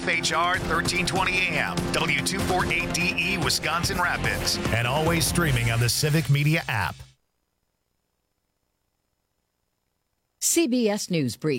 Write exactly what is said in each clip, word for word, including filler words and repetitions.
F H R thirteen twenty A M, W two forty-eight D E, Wisconsin Rapids. And always streaming on the Civic Media app. C B S News Brief.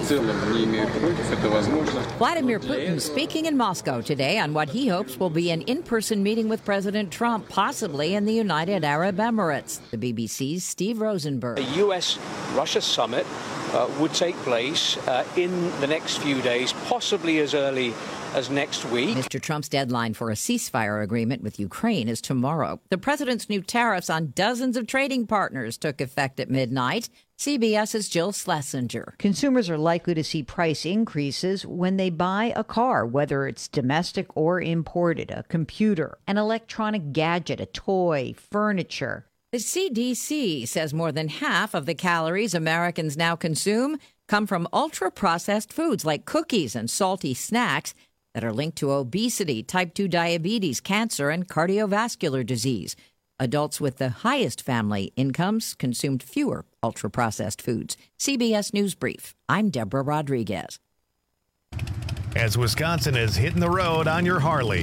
Vladimir Putin speaking in Moscow today on what he hopes will be an in-person meeting with President Trump, possibly in the United Arab Emirates. The B B C's Steve Rosenberg. A U S Russia summit uh, would take place uh, in the next few days, possibly as early as next week. Mister Trump's deadline for a ceasefire agreement with Ukraine is tomorrow. The president's new tariffs on dozens of trading partners took effect at midnight. CBS's Jill Schlesinger. Consumers are likely to see price increases when they buy a car, whether it's domestic or imported, a computer, an electronic gadget, a toy, furniture. The C D C says more than half of the calories Americans now consume come from ultra-processed foods like cookies and salty snacks that are linked to obesity, type two diabetes, cancer, and cardiovascular disease. Adults with the highest family incomes consumed fewer ultra-processed foods. C B S News Brief. I'm Deborah Rodriguez. As Wisconsin is hitting the road on your Harley.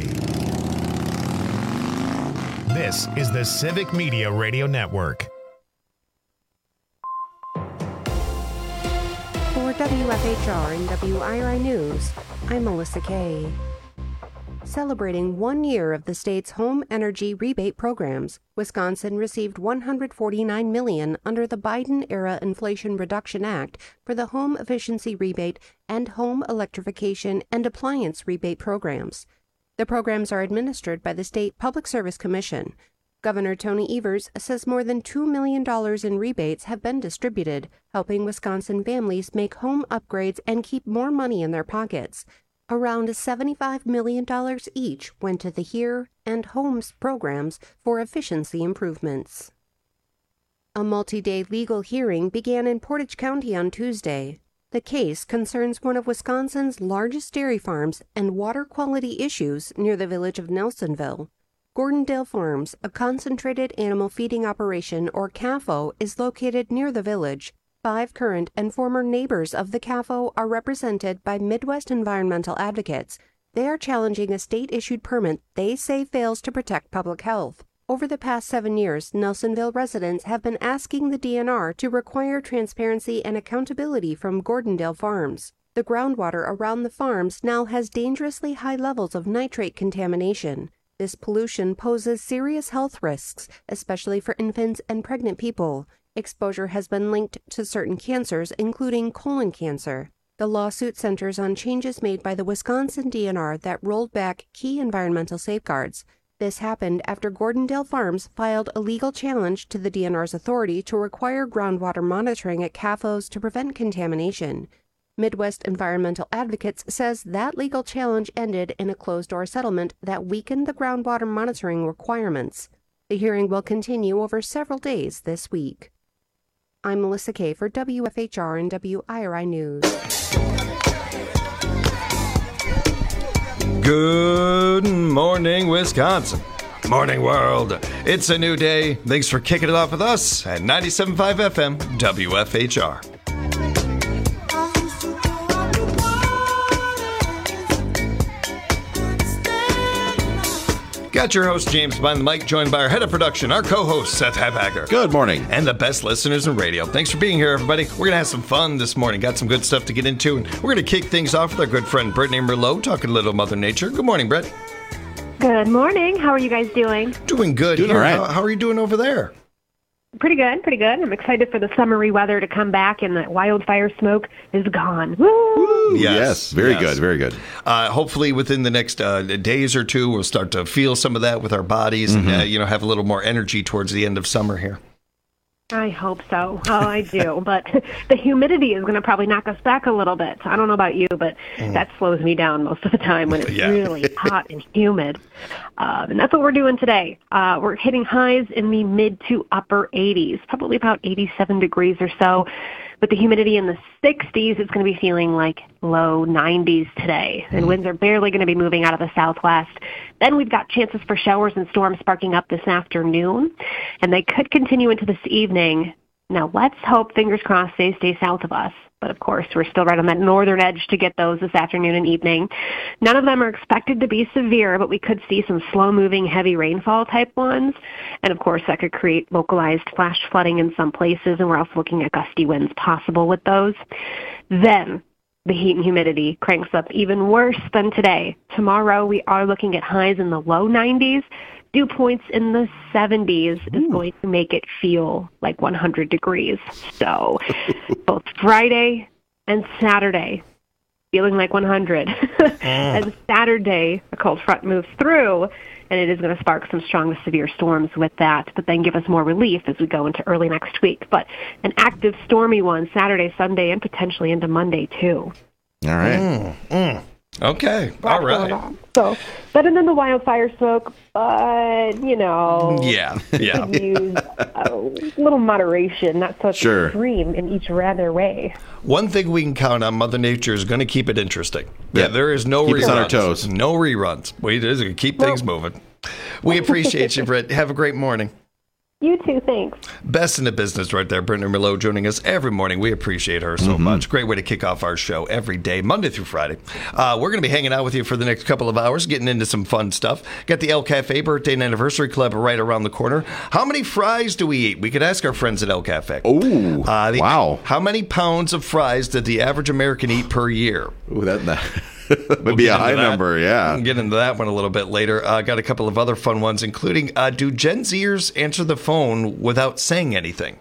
This is the Civic Media Radio Network. For W F H R and W I R I News, I'm Melissa Kay. Celebrating one year of the state's home energy rebate programs, Wisconsin received one hundred forty-nine million dollars under the Biden-era Inflation Reduction Act for the home efficiency rebate and home electrification and appliance rebate programs. The programs are administered by the State Public Service Commission. Governor Tony Evers says more than two million dollars in rebates have been distributed, helping Wisconsin families make home upgrades and keep more money in their pockets. Around seventy-five million dollars each went to the HERE and HOMES programs for efficiency improvements. A multi-day legal hearing began in Portage County on Tuesday. The case concerns one of Wisconsin's largest dairy farms and water quality issues near the village of Nelsonville. Gordondale Farms, a concentrated animal feeding operation, or C A F O, is located near the village. Five current and former neighbors of the C A F O are represented by Midwest environmental advocates. They are challenging a state-issued permit they say fails to protect public health. Over the past seven years, Nelsonville residents have been asking the D N R to require transparency and accountability from Gordondale Farms. The groundwater around the farms now has dangerously high levels of nitrate contamination. This pollution poses serious health risks, especially for infants and pregnant people. Exposure has been linked to certain cancers, including colon cancer. The lawsuit centers on changes made by the Wisconsin D N R that rolled back key environmental safeguards. This happened after Gordondale Farms filed a legal challenge to the D N R's authority to require groundwater monitoring at C A F Os to prevent contamination. Midwest Environmental Advocates says that legal challenge ended in a closed-door settlement that weakened the groundwater monitoring requirements. The hearing will continue over several days this week. I'm Melissa Kay for W F H R and W I R I News. Good morning, Wisconsin. Good morning, world. It's a new day. Thanks for kicking it off with us at ninety-seven point five F M W F H R. Got your host, James, behind the mic, joined by our head of production, our co-host, Seth Habhager. Good morning. And the best listeners in radio. Thanks for being here, everybody. We're going to have some fun this morning. Got some good stuff to get into. And we're going to kick things off with our good friend, Brittany Merlot, talking a little Mother Nature. Good morning, Brett. Good morning. How are you guys doing? Doing good. Doing here. all right. How, how are you doing over there? Pretty good, pretty good. I'm excited for the summery weather to come back and that wildfire smoke is gone. Woo! Yes, yes very yes. good, very good. Uh, hopefully within the next uh, days or two, we'll start to feel some of that with our bodies mm-hmm. and, uh, you know, have a little more energy towards the end of summer here. I hope so. Oh, I do. But the humidity is going to probably knock us back a little bit. I don't know about you, but mm. that slows me down most of the time when it's yeah. really hot and humid. Uh, and that's what we're doing today. Uh, we're hitting highs in the mid to upper eighties, probably about eighty-seven degrees or so. With the humidity in the sixties, it's going to be feeling like low nineties today. And winds are barely going to be moving out of the southwest. Then we've got chances for showers and storms sparking up this afternoon. And they could continue into this evening. Now, let's hope, fingers crossed, they stay south of us. But, of course, we're still right on that northern edge to get those this afternoon and evening. None of them are expected to be severe, but we could see some slow-moving, heavy rainfall type ones. And, of course, that could create localized flash flooding in some places, and we're also looking at gusty winds possible with those. Then the heat and humidity cranks up even worse than today. Tomorrow we are looking at highs in the low nineties. Dew points in the seventies is going to make it feel like one hundred degrees. So both Friday and Saturday feeling like one hundred. And Saturday, a cold front moves through, and it is going to spark some strong to severe storms with that, but then give us more relief as we go into early next week. But an active stormy one Saturday, Sunday, and potentially into Monday, too. All right. Mm, mm. Okay. All right. So better than the wildfire smoke, but, you know. Yeah. Yeah. Use a little moderation, not so sure. extreme in each rather way. One thing we can count on, Mother Nature is going to keep it interesting. Yeah, yeah there is no keep reruns. us on our toes. No reruns. We just keep things well, moving. We appreciate you, Britt. Have a great morning. You too, thanks. Best in the business right there. Brittany Merlot joining us every morning. We appreciate her so mm-hmm. much. Great way to kick off our show every day, Monday through Friday. Uh, we're going to be hanging out with you for the next couple of hours, getting into some fun stuff. Got the El Cafe Birthday and Anniversary Club right around the corner. How many fries do we eat? We could ask our friends at El Cafe. Oh, uh, wow. How many pounds of fries did the average American eat per year? Ooh, that... that. Would we'll be a high that. number, yeah. We'll get into that one a little bit later. Uh, got a couple of other fun ones, including uh, do Gen Zers answer the phone without saying anything?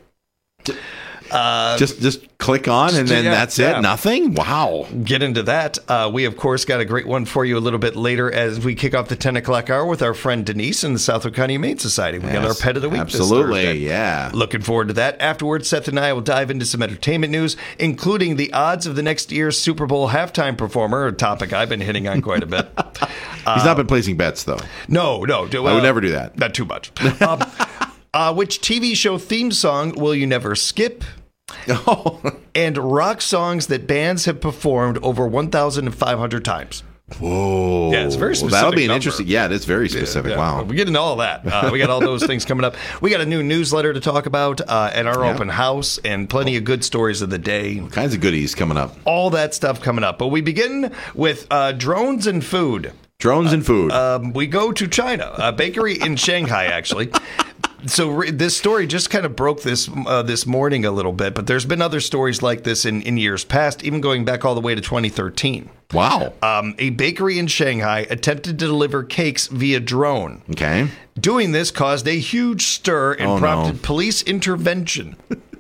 Uh, just just click on and then yeah, that's it? Yeah. Nothing? Wow. Get into that. Uh, we, of course, got a great one for you a little bit later as we kick off the ten o'clock hour with our friend Denise in the Southwood County Humane Society. We yes, got our Pet of the Week absolutely, this Thursday. Yeah. Looking forward to that. Afterwards, Seth and I will dive into some entertainment news, including the odds of the next year's Super Bowl halftime performer, a topic I've been hitting on quite a bit. uh, He's not been placing bets, though. No, no. Well, I would never do that. Not too much. um, uh, which T V show theme song will you never skip? Oh. And rock songs that bands have performed over one thousand five hundred times. Whoa. Yeah, it's very specific. Well, that'll be an number. interesting. Yeah, it's very specific. Yeah, yeah. Wow. We get into all that. Uh, we got all those things coming up. We got a new newsletter to talk about uh, and our yeah. open house and plenty of good stories of the day. All kinds of goodies coming up. All that stuff coming up. But we begin with uh, drones and food. Drones uh, and food. Um, we go to China, a bakery in Shanghai, actually. So re- this story just kind of broke this uh, this morning a little bit, but there's been other stories like this in, in years past, even going back all the way to twenty thirteen. Wow. Um, a bakery in Shanghai attempted to deliver cakes via drone. Okay. Doing this caused a huge stir and oh, prompted no. police intervention.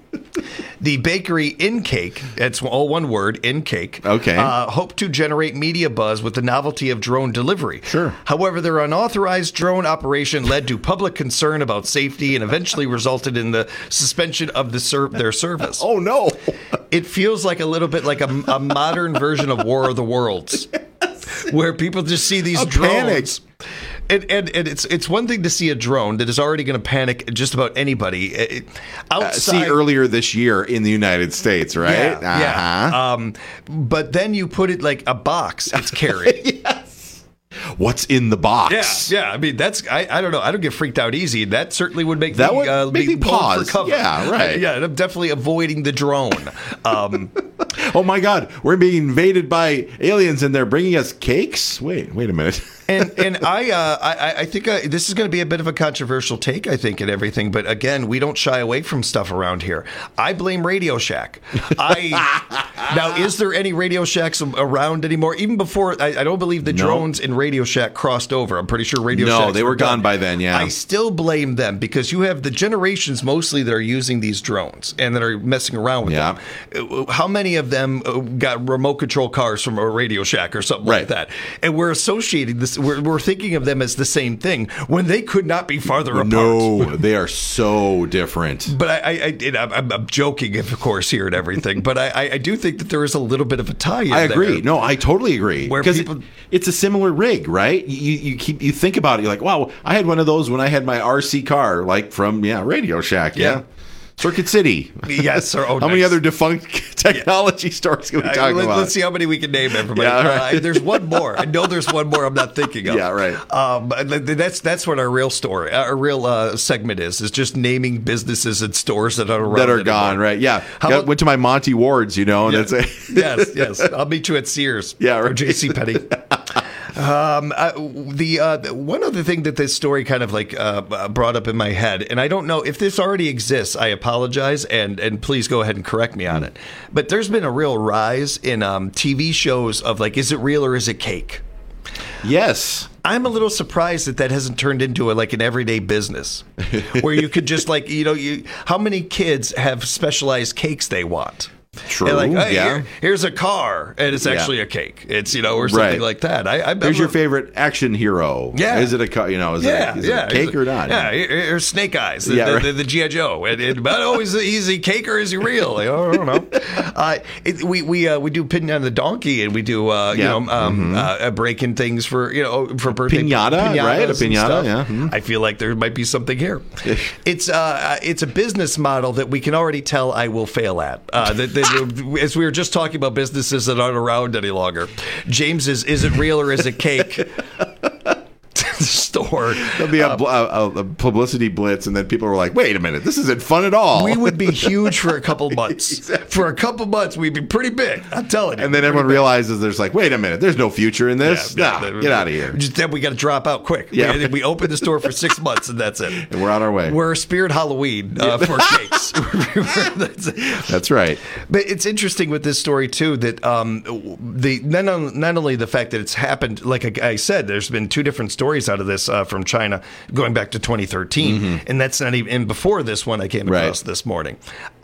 The bakery InCake, it's all one word, InCake, okay. uh, hoped to generate media buzz with the novelty of drone delivery. Sure. However, their unauthorized drone operation led to public concern about safety and eventually resulted in the suspension of the ser- their service. Oh, no. It feels like a little bit like a, a modern version of War of the Worlds, yes. where people just see these a drones. Panic. And, and, and it's it's one thing to see a drone that is already going to panic just about anybody. It, outside, uh, see earlier this year in the United States, right? Yeah. Uh-huh. yeah. Um, but then you put it like a box it's carrying. Yes. What's in the box? Yeah, yeah. I mean, that's I, I don't know. I don't get freaked out easy. That certainly would make that me would uh, make me pause. For cover. Yeah, right. Yeah, I'm definitely avoiding the drone. Um, oh my God, we're being invaded by aliens and they're bringing us cakes. Wait, wait a minute. and and I uh, I, I think uh, this is going to be a bit of a controversial take, I think, and everything. But again, we don't shy away from stuff around here. I blame Radio Shack. I now is there any Radio Shacks around anymore? Even before, I, I don't believe the no. drones in Radio Shack crossed over. I'm pretty sure Radio Shack. No, they were, were gone by then. Yeah, I still blame them because you have the generations mostly that are using these drones and that are messing around with yeah. them. How many of them got remote control cars from a Radio Shack or something right. like that? And we're associating this. We're, we're thinking of them as the same thing when they could not be farther apart. No, they are so different. But I, I, I I'm, I'm joking, of course, here and everything. But I, I do think that there is a little bit of a tie. I agree. There no, I totally agree. Because people... it, it's a similar rig, right? You you keep you think about it. You're like, wow, I had one of those when I had my R C car, like from yeah Radio Shack. Yeah. yeah. Circuit City. Yes. Or, oh, how nice. many other defunct technology yeah. stores can we talk uh, let, about? Let's see how many we can name, everybody. Yeah, right. uh, there's one more. I know there's one more I'm not thinking of. Yeah, right. Um, that's that's what our real story, our real uh, segment is, is just naming businesses and stores that are around that are anymore. gone, right? Yeah. How Got, about, went to my Monty Ward's, you know, and yeah, that's it. yes, yes. I'll meet you at Sears. Yeah, right. Or JCPenney. Um, uh, the uh, one other thing that this story kind of like uh, brought up in my head, and I don't know if this already exists. I apologize, and and please go ahead and correct me on it. But there's been a real rise in um, T V shows of like, is it real or is it cake? Yes. I'm a little surprised that that hasn't turned into a, like an everyday business where you could just like, you know, you how many kids have specialized cakes they want? True. Like, hey, yeah. here, here's a car, and it's actually yeah. a cake. It's, you know, or something right. like that. I, I Here's your favorite action hero. Yeah. Is it a car? You know, is, yeah, it, is yeah. it a cake it, or not? Yeah. Here's Snake Eyes, the, yeah, the, right. the, the G I. Joe. And, and, but oh, is, is he cake or is he real? Like, oh, I don't know. uh, it, we we uh, we do pin on the donkey, and we do uh, yeah. you know um, mm-hmm. uh, breaking things for you know for birthday pinata, right? A pinata. Yeah. Mm-hmm. I feel like there might be something here. it's uh, it's a business model that we can already tell I will fail at. Uh, that, that, as we were just talking about businesses that aren't around any longer. James is, is it real or is it cake? Store. There'll be a, um, a, a publicity blitz, and then people are like, wait a minute, this isn't fun at all. We would be huge for a couple months. Exactly. For a couple months, we'd be pretty big. I'm telling you. And then everyone big. realizes there's like, wait a minute, there's no future in this. Yeah, nah, yeah, get out of here. Just, then we got to drop out quick. Yeah. We, we open the store for six months, and that's it. And we're on our way. We're Spirit Halloween uh, for cakes. that's, that's right. But it's interesting with this story, too, that um, the not, not only the fact that it's happened, like I said, there's been two different stories out of this uh, from China going back to twenty thirteen, mm-hmm. and that's not even. And before this one, I came across right. this morning.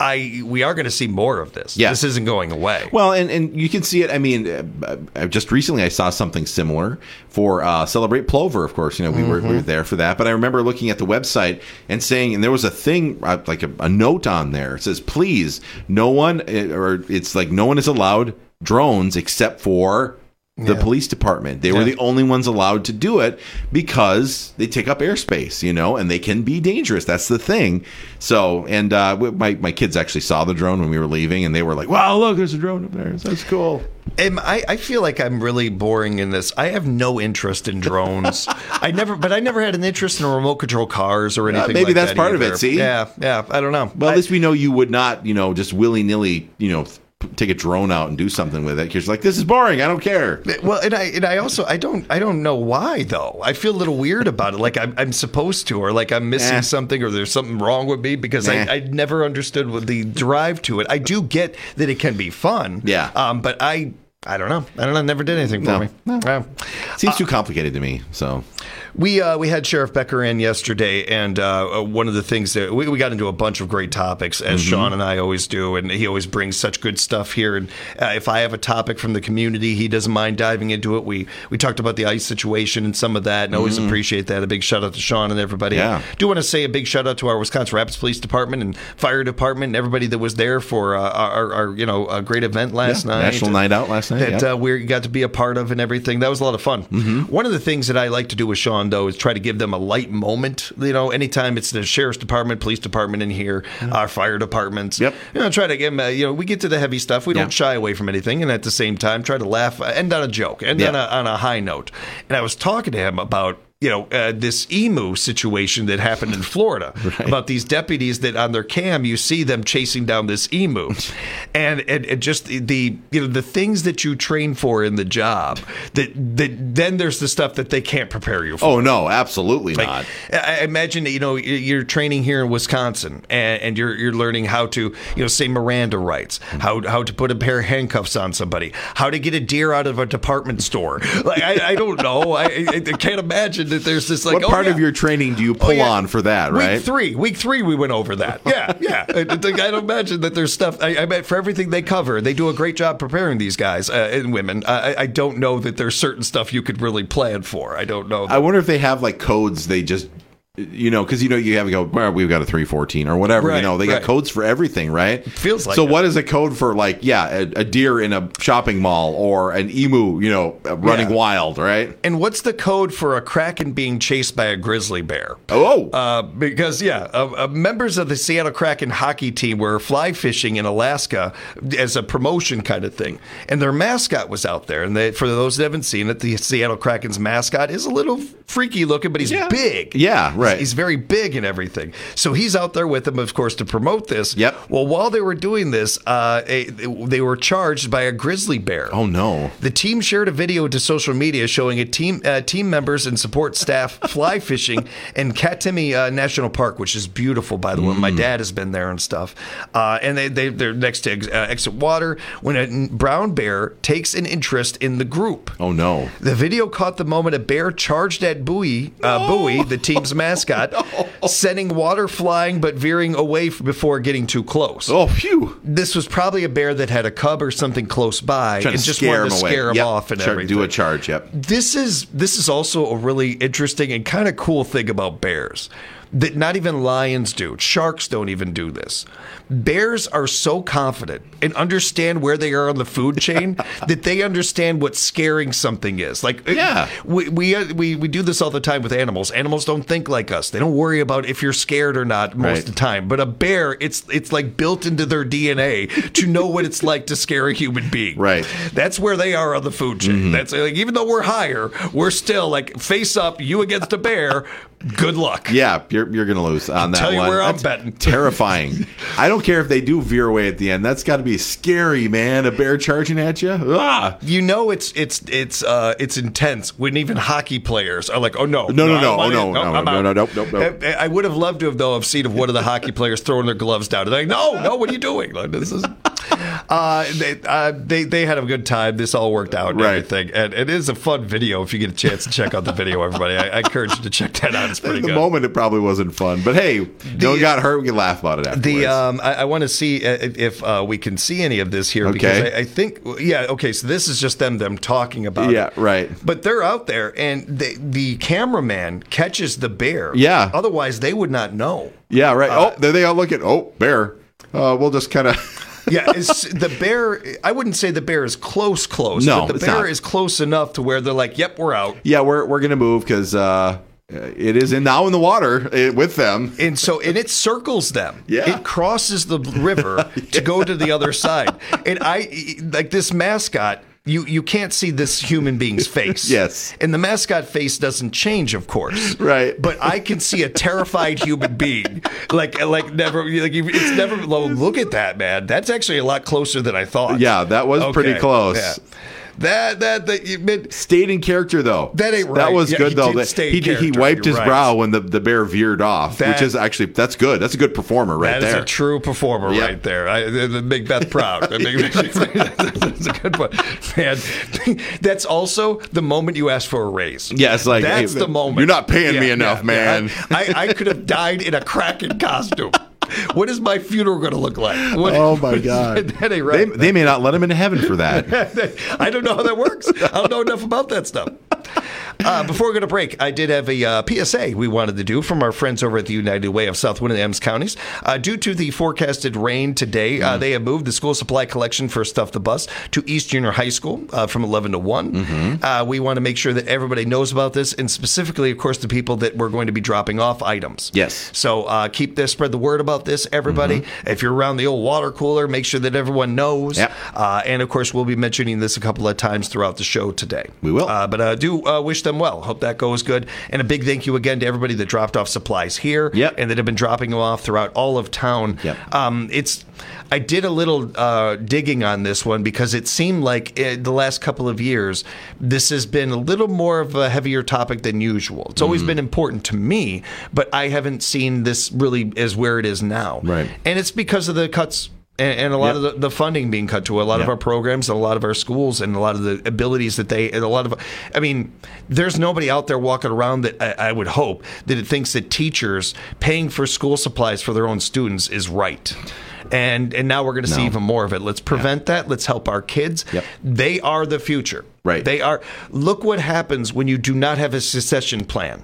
I we are going to see more of this. Yeah. This isn't going away. Well, and, and you can see it. I mean, uh, just recently I saw something similar for uh, Celebrate Plover. Of course, you know we, mm-hmm. were, we were there for that. But I remember looking at the website and saying, and there was a thing uh, like a, a note on there. It says, "Please, no one," or it's like no one is allowed drones except for the yeah. police department. They yeah. were the only ones allowed to do it because they take up airspace, you know, and they can be dangerous. That's the thing. So, and uh, my my kids actually saw the drone when we were leaving, and they were like, "Wow, look, there's a drone up there. That's cool." Um, I, I feel like I'm really boring in this. I have no interest in drones. I never, but I never had an interest in remote control cars or anything. Uh, maybe like that's that part either. of it. See, yeah, yeah. I don't know. Well, I, at least we know you would not, you know, just willy nilly, you know, take a drone out and do something with it because you're like, this is boring, I don't care. Well, and I and I also I don't I don't know why though. I feel a little weird about it, like I'm, I'm supposed to, or like I'm missing eh. something, or there's something wrong with me because eh. I, I never understood what the drive to it. I do get that it can be fun, yeah, um, but I I don't know. I don't know. Never did anything for no. me. No. Uh, Seems too complicated to me. So we uh, we had Sheriff Becker in yesterday, and uh, one of the things that we, we got into a bunch of great topics, as mm-hmm. Sean and I always do, and he always brings such good stuff here. And uh, if I have a topic from the community, he doesn't mind diving into it. We we talked about the ICE situation and some of that, and I always mm-hmm. appreciate that. A big shout out to Sean and everybody. Yeah. I do want to say a big shout out to our Wisconsin Rapids Police Department and Fire Department and everybody that was there for uh, our, our you know a great event last yeah, night, National Night Out last night. That yeah. uh, we got to be a part of and everything. That was a lot of fun. Mm-hmm. One of the things that I like to do with Sean, though, is try to give them a light moment. You know, anytime it's the sheriff's department, police department in here, mm-hmm. our fire departments. Yep. You know, try to give them. Uh, you know, we get to the heavy stuff. We yeah. don't shy away from anything, and at the same time, try to laugh, uh, end on a joke, end yeah. on a on a high note. And I was talking to him about. You know, uh, this emu situation that happened in Florida right. about these deputies that on their cam, you see them chasing down this emu. and, and and just the, you know, the things that you train for in the job that, that then there's the stuff that they can't prepare you for. Oh, no, absolutely like, not. I imagine, you know, you're training here in Wisconsin and, and you're you're learning how to, you know, say Miranda rights, how how to put a pair of handcuffs on somebody, how to get a deer out of a department store. Like, I, I don't know. I, I can't imagine that there's this like what oh, part yeah. of your training do you pull oh, yeah. on for that, right? Week three, week three, we went over that. Yeah, yeah. I, I don't imagine that there's stuff. I, I bet for everything they cover, they do a great job preparing these guys uh, and women. I, I don't know that there's certain stuff you could really plan for. I don't know. I wonder if they have like codes they just You know, because you know you have to go. Well, we've got a three fourteen or whatever. Right, you know, they right. got codes for everything, right? It feels like so. it. What is a code for like? Yeah, a, a deer in a shopping mall or an emu, you know, running Yeah. wild, right? And what's the code for a kraken being chased by a grizzly bear? Oh, uh, because yeah, uh, uh, members of the Seattle Kraken hockey team were fly fishing in Alaska as a promotion kind of thing, and their mascot was out there. And they, for those that haven't seen it, the Seattle Kraken's mascot is a little freaky looking, but he's Yeah. big. Yeah, right. He's, he's very big and everything. So he's out there with them, of course, to promote this. Yep. Well, while they were doing this, uh, a, they were charged by a grizzly bear. Oh no. The team shared a video to social media showing a team uh, team members and support staff fly fishing in Katimi uh, National Park, which is beautiful, by the way. My dad has been there and stuff. Uh, and they, they, they're next to ex- uh, exit water when a brown bear takes an interest in the group. Oh no. The video caught the moment a bear charged at Bowie, uh, Bowie, the team's mascot, sending water flying but veering away f- before getting too close. Oh, phew. This was probably a bear that had a cub or something close by Trying and to just scare wanted him to away. scare him Yep. off and Char- everything. Do a charge, yep. This is this is also a really interesting and kind of cool thing about bears that not even lions do. Sharks don't even do this. Bears are so confident and understand where they are on the food chain that they understand what scaring something is. Like, Yeah. we we, uh, we we do this all the time with animals. Animals don't think like us. They don't worry about if you're scared or not most Right. of the time. But a bear, it's it's like built into their D N A to know what it's like to scare a human being. Right. That's where they are on the food chain. Mm-hmm. That's like, even though we're higher, we're still like face up, you against a bear. Good luck. Yeah, you're you're gonna lose on that Tell you one. where I'm That's betting. Terrifying. I don't care if they do veer away at the end. That's got to be scary, man. A bear charging at you. Ah. You know it's it's it's uh it's intense when even hockey players are like, oh no, No, no, no, I'm oh, on no, it. no, I'm no, out. no, no, no, no, no. I, I would have loved to have though have seen of one of the hockey players throwing their gloves down. They're like, no, no, what are you doing? Like, this is. Uh, they, uh, they they had a good time. This all worked out and Right. everything, and it is a fun video. If you get a chance to check out the video, everybody, I, I encourage you to check that out. It's pretty In the good. moment, it probably wasn't fun, but hey, no one got hurt. We can laugh about it afterwards. The um, I, I want to see uh, if uh, we can see any of this here because Okay. I, I think yeah okay so this is just them them talking about Yeah, it. right. But they're out there and they, the cameraman catches the bear. Yeah. Otherwise they would not know. yeah, right. Uh, oh, there they all look at. Oh, bear. Uh, we'll just kind of. Yeah, it's, the bear. I wouldn't say the bear is close, close. No, but the it's bear not. is close enough to where they're like, "Yep, we're out." Yeah, we're we're gonna move because uh, it is in now in the water uh, with them. And so, and it circles them. Yeah. It crosses the river to go to the other side. And I, like this mascot, you, you can't see this human being's face. Yes. And the mascot face doesn't change, of course. Right. But I can see a terrified human being. Like, like never, like you- it's never, well, look at that, man. That's actually a lot closer than I thought. Yeah, that was pretty close. Yeah. That, that, that, you meant, Stayed in character though. That ain't That right. was Yeah, good he though. did That- stay in he did, he character. wiped You're his right. brow when the, the bear veered off, That- which is actually that's good. That's a good performer right That is there. a true performer Yep. right there. I, the, the Big Beth proud. The Big- That's a good one, man. That's also the moment you ask for a raise. Yeah, it's like, that's hey, the moment. you're not paying me enough, man. I, I, I could have died in a Kraken costume. What is my funeral going to look like? What, Oh my God! that ain't They, right. they may not let him into heaven for that. I don't know how that works. I don't know enough about that stuff. Uh, before we go to break, I did have a uh, P S A we wanted to do from our friends over at the United Way of South Wind and Adams counties. Uh, due to the forecasted rain today, uh, they have moved the school supply collection for Stuff the Bus to East Junior High School uh, from eleven to one. Mm-hmm. Uh, we want to make sure that everybody knows about this, and specifically, of course, the people that we're going to be dropping off items. Yes. So uh, keep this, spread the word about this, everybody. If you're around the old water cooler, make sure that everyone knows. Yep. Uh, and of course, we'll be mentioning this a couple of times throughout the show today. We will. Uh, but uh, do uh, wish them well. Hope that goes good. And a big thank you again to everybody that dropped off supplies here Yep. and that have been dropping them off throughout all of town. Yep. Um, it's. I did a little uh, digging on this one because it seemed like in the last couple of years, this has been a little more of a heavier topic than usual. It's always Mm-hmm. been important to me, but I haven't seen this really as where it is now. Right. And it's because of the cuts and, and a lot Yep. of the, the funding being cut to a lot Yep. of our programs and a lot of our schools and a lot of the abilities that they and a lot of I mean there's nobody out there walking around that I, I would hope that it thinks that teachers paying for school supplies for their own students is right. And and now we're going to see No. even more of it. Let's prevent that. Let's help our kids. Yep. They are the future. Right. They are. Look what happens when you do not have a succession plan.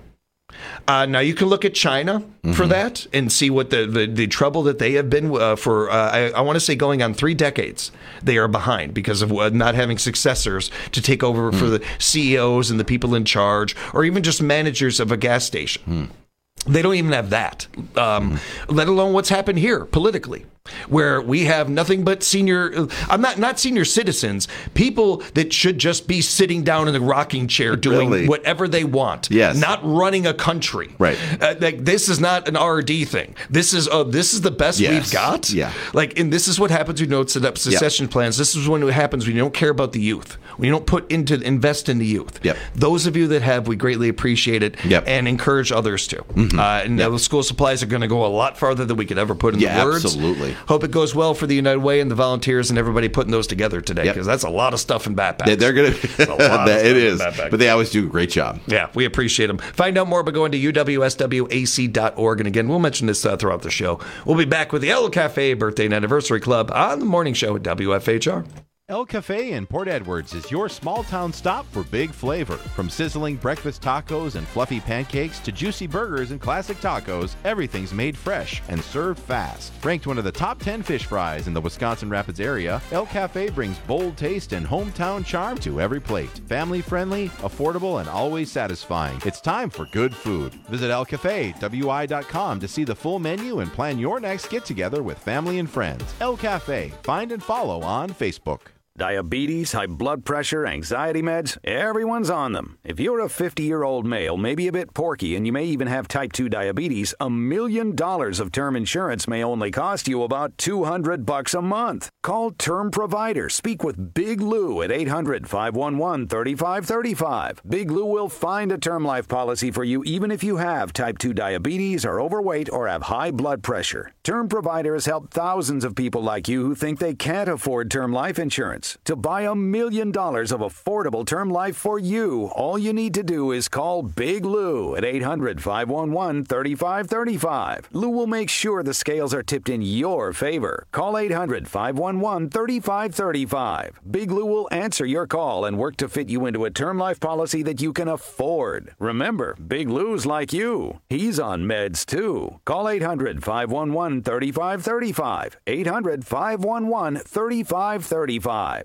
Uh, now, you can look at China mm-hmm. for that and see what the, the, the trouble that they have been uh, for, uh, I, I want to say, going on three decades. They are behind because of uh, not having successors to take over mm. for the C E Os and the people in charge, or even just managers of a gas station. Mm. They don't even have that, um, mm. let alone what's happened here politically, where we have nothing but senior, I'm not not senior citizens, people that should just be sitting down in a rocking chair doing really? whatever they want, yes. not running a country. Right. Uh, like, this is not an R D thing. This is uh, this is the best yes. we've got. Yeah. Like, and this is what happens when you don't set up succession yep. plans. This is when it happens when you don't care about the youth, when you don't put into invest in the youth. Yep. Those of you that have, we greatly appreciate it yep. and encourage others to. Mm-hmm. Uh, and yep. the school supplies are going to go a lot farther than we could ever put in yeah, the words. Absolutely. Hope it goes well for the United Way and the volunteers and everybody putting those together today, because yep. that's a lot of stuff in backpacks. Yeah, they're going to. It is, but they always do a great job. Yeah, we appreciate them. Find out more by going to U W S W A C dot org. And again, we'll mention this uh, throughout the show. We'll be back with the El Cafe Birthday and Anniversary Club on the morning show at W F H R. El Cafe in Port Edwards is your small-town stop for big flavor. From sizzling breakfast tacos and fluffy pancakes to juicy burgers and classic tacos, everything's made fresh and served fast. Ranked one of the top ten fish fries in the Wisconsin Rapids area, El Cafe brings bold taste and hometown charm to every plate. Family-friendly, affordable, and always satisfying. It's time for good food. Visit El Cafe W I dot com to see the full menu and plan your next get-together with family and friends. El Cafe. Find and follow on Facebook. Diabetes, high blood pressure, anxiety meds, everyone's on them. If you're a fifty-year-old male, maybe a bit porky, and you may even have type two diabetes, a million dollars of term insurance may only cost you about two hundred bucks a month. Call Term Provider. Speak with Big Lou at eight hundred, five one one, three five three five. Big Lou will find a term life policy for you even if you have type two diabetes, are overweight, or have high blood pressure. Term Provider has helped thousands of people like you who think they can't afford term life insurance. To buy a million dollars of affordable term life for you, all you need to do is call Big Lou at eight hundred, five one one, three five three five. Lou will make sure the scales are tipped in your favor. Call eight hundred, five one one, three five three five. Big Lou will answer your call and work to fit you into a term life policy that you can afford. Remember, Big Lou's like you. He's on meds too. Call eight hundred, five one one, three five three five. eight hundred, five one one, three five three five.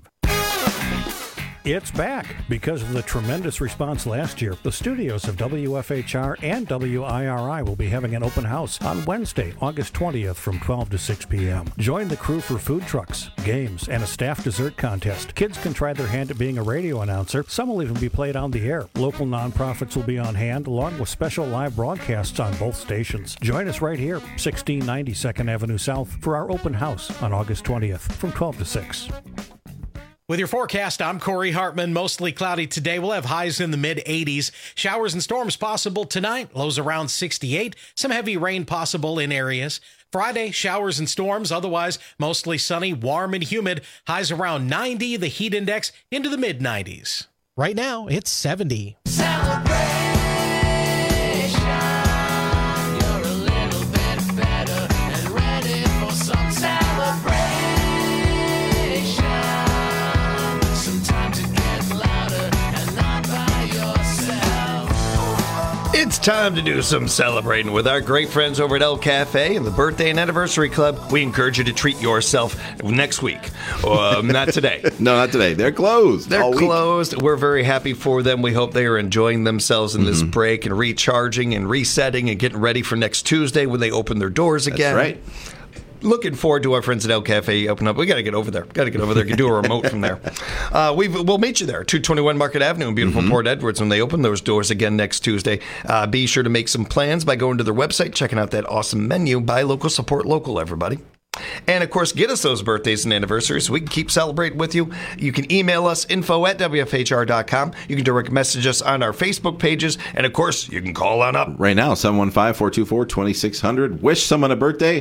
It's back. Because of the tremendous response last year, the studios of W F H R and W I R I will be having an open house on Wednesday, August twentieth from twelve to six p.m. Join the crew for food trucks, games, and a staff dessert contest. Kids can try their hand at being a radio announcer. Some will even be played on the air. Local nonprofits will be on hand, along with special live broadcasts on both stations. Join us right here, sixteen ninety second Avenue South, for our open house on August twentieth from twelve to six. With your forecast, I'm Corey Hartman. Mostly cloudy today. We'll have highs in the mid eighties. Showers and storms possible tonight. Lows around sixty-eight. Some heavy rain possible in areas. Friday, showers and storms. Otherwise, mostly sunny, warm, and humid. Highs around ninety. The heat index into the mid nineties. Right now, it's seventy. Celebrate. It's time to do some celebrating with our great friends over at El Cafe and the Birthday and Anniversary Club. We encourage you to treat yourself next week. Um, not today. No, not today. They're closed. They're all closed. Week. We're very happy for them. We hope they are enjoying themselves in mm-hmm. this break and recharging and resetting and getting ready for next Tuesday when they open their doors again. That's right. Looking forward to our friends at El Cafe open up. We got to get over there. Got to get over there. Can do a remote from there. Uh, we we'll meet you there, two twenty-one Market Avenue in beautiful mm-hmm. Port Edwards when they open those doors again next Tuesday. Uh, be sure to make some plans by going to their website, checking out that awesome menu. Buy local, support local, everybody. And, of course, get us those birthdays and anniversaries so we can keep celebrating with you. You can email us, info at W F H R dot com. You can direct message us on our Facebook pages. And, of course, you can call on up. Right now, seven one five, four two four, two six zero zero. Wish someone a birthday.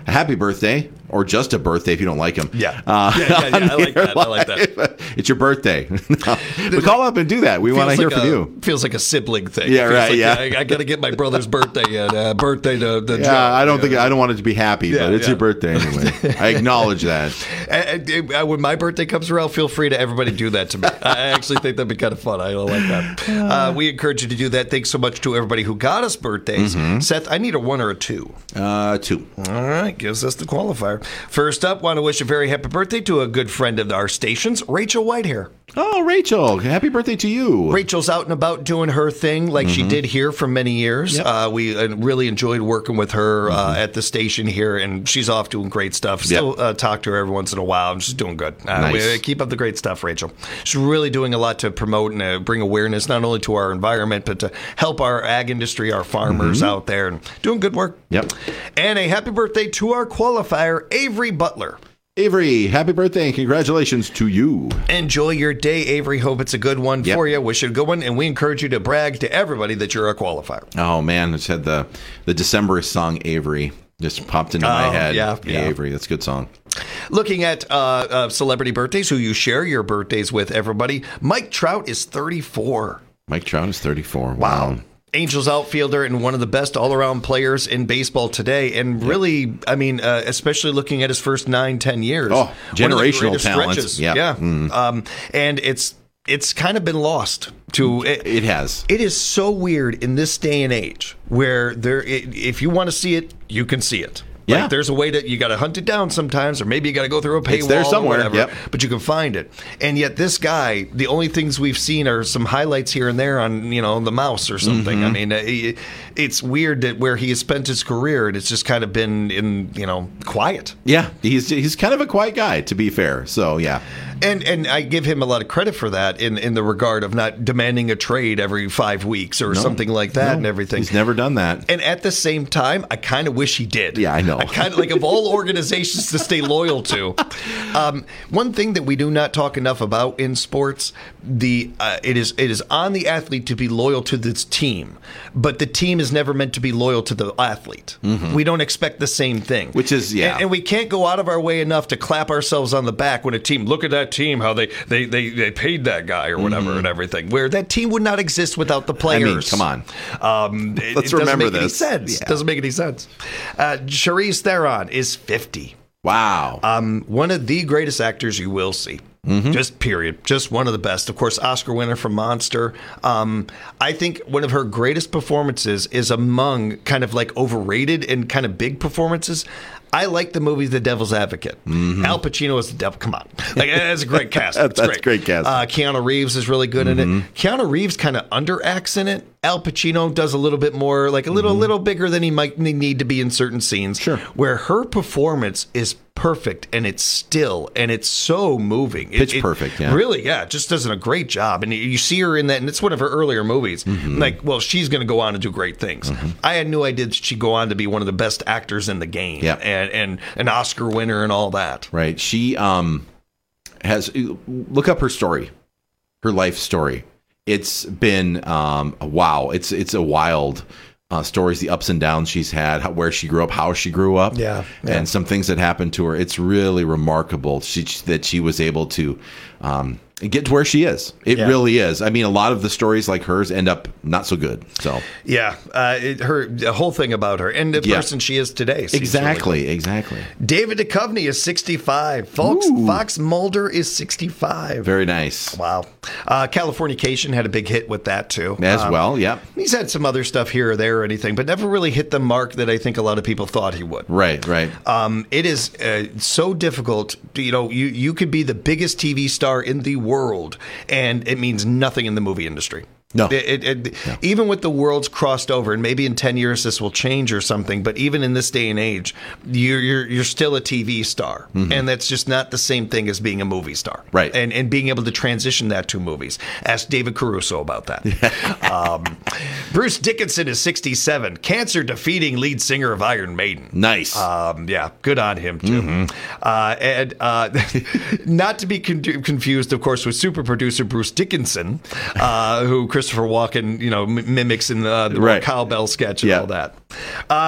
happy birthday, or just a birthday if you don't like him. Yeah. Uh, yeah, yeah, yeah. I like that. I like that. It's your birthday. No. But call up and do that. We want to hear like from a, you. Feels like a sibling thing. Yeah, feels right. Like, yeah. I, I got to get my brother's birthday yet. Uh, birthday to the Yeah, Joe. I don't yeah. think I don't want it to be happy, Yeah, but it's yeah. your birthday anyway. I acknowledge that. And, and when my birthday comes around, feel free to everybody do that to me. I actually think that'd be kind of fun. I like that. Uh, we encourage you to do that. Thanks so much to everybody who got us birthdays. Mm-hmm. Seth, I need a one or a two. Uh, two. All right, gives us the qualifier. First up, want to wish a very happy birthday to a good friend of our stations, Rachel Whitehair. Oh, Rachel, happy birthday to you. Rachel's out and about doing her thing like mm-hmm. she did here for many years. Yep. Uh, we uh, really enjoyed working with her uh, mm-hmm. at the station here, and she's off doing great stuff. Still yep. uh, talk to her every once in a while, and she's doing good. Uh, nice. we, uh, keep up the great stuff, Rachel. She's really doing a lot to promote and uh, bring awareness not only to our environment, but to help our ag industry, our farmers mm-hmm. out there, and doing good work. Yep. And a happy birthday to our qualifier, Avery Butler. Avery, happy birthday and congratulations to you. Enjoy your day, Avery. Hope it's a good one yep. for you. Wish you a good one, and we encourage you to brag to everybody that you're a qualifier. Oh, man. I just had the, the December song, Avery, just popped into oh, my head. Yeah, hey, yeah. Avery, that's a good song. Looking at uh, uh, celebrity birthdays, who you share your birthdays with, everybody. Mike Trout is thirty-four. Mike Trout is thirty-four. Wow. wow. Angels outfielder and one of the best all-around players in baseball today. And really, I mean, uh, especially looking at his first nine, ten years. Oh, generational talent. Yeah. yeah. Mm. Um, and it's it's kind of been lost. To it, it has. It is so weird in this day and age where there, it, if you want to see it, you can see it. Yeah. Like there's a way that you got to hunt it down sometimes, or maybe you got to go through a paywall. It's there somewhere, or whatever, yep. but you can find it. And yet this guy, the only things we've seen are some highlights here and there on, you know, the mouse or something. Mm-hmm. I mean, it, it's weird that where he has spent his career, and it's just kind of been in, you know, quiet. Yeah, he's he's kind of a quiet guy, to be fair. So, yeah. And and I give him a lot of credit for that in, in the regard of not demanding a trade every five weeks or no, something like that no, and everything. He's never done that. And at the same time, I kind of wish he did. Yeah, I know. I kind of like of all organizations to stay loyal to. Um, one thing that we do not talk enough about in sports, the uh, it is it is on the athlete to be loyal to this team, but the team is never meant to be loyal to the athlete. Mm-hmm. We don't expect the same thing. Which is, yeah. And, and we can't go out of our way enough to clap ourselves on the back when a team, look at that team, how they, they, they, they paid that guy or whatever mm-hmm. and everything, where that team would not exist without the players. I mean, come on. Um, Let's it, it remember doesn't make this. Any sense. Yeah. Doesn't make any sense. Uh, Charlize Theron is fifty. Wow. Um, one of the greatest actors you will see. Mm-hmm. Just period. Just one of the best. Of course, Oscar winner for Monster. Um, I think one of her greatest performances is among kind of like overrated and kind of big performances. I like the movie The Devil's Advocate. Mm-hmm. Al Pacino is the devil. Come on. Like, that's a great cast. That's great. great cast. Uh, Keanu Reeves is really good mm-hmm. in it. Keanu Reeves kind of underacts in it. Al Pacino does a little bit more, like a little, mm-hmm. little bigger than he might need to be in certain scenes. Sure. Where her performance is perfect, and it's still, and it's so moving. Pitch it, it, perfect, yeah. Really, yeah. Just does a great job. And you see her in that, and it's one of her earlier movies. Mm-hmm. Like, well, she's going to go on and do great things. Mm-hmm. I had no idea that she'd go on to be one of the best actors in the game. Yeah. And, and an Oscar winner and all that. Right. She um has, look up her story, her life story. It's been um wow. It's it's a wild uh, stories, the ups and downs she's had, how, where she grew up, how she grew up, yeah, yeah. and some things that happened to her. It's really remarkable she, that she was able to um, get to where she is. It yeah. really is. I mean, a lot of the stories like hers end up not so good. So yeah, uh, it, her the whole thing about her and the yeah. person she is today. Exactly, really exactly. David Duchovny is sixty-five. Fox, Fox Mulder is sixty-five. Very nice. Wow. Uh, Californication had a big hit with that too. As um, well, yeah. He's had some other stuff here or there or anything, but never really hit the mark that I think a lot of people thought he would. Right, right. Um, it is uh, so difficult. You know, you, you could be the biggest T V star in the world, and it means nothing in the movie industry. No. It, it, it, no. Even with the worlds crossed over, and maybe in ten years this will change or something, but even in this day and age, you're you're, you're still a T V star. Mm-hmm. And that's just not the same thing as being a movie star. Right. And, and being able to transition that to movies. Ask David Caruso about that. um, Bruce Dickinson is sixty-seven, cancer-defeating lead singer of Iron Maiden. Nice. Um, yeah, good on him, too. Mm-hmm. Uh, and uh, not to be con- confused, of course, with super producer Bruce Dickinson, uh, who Christopher Walken, you know, m- mimics in the, the right. cowbell sketch and yeah. all that. Uh,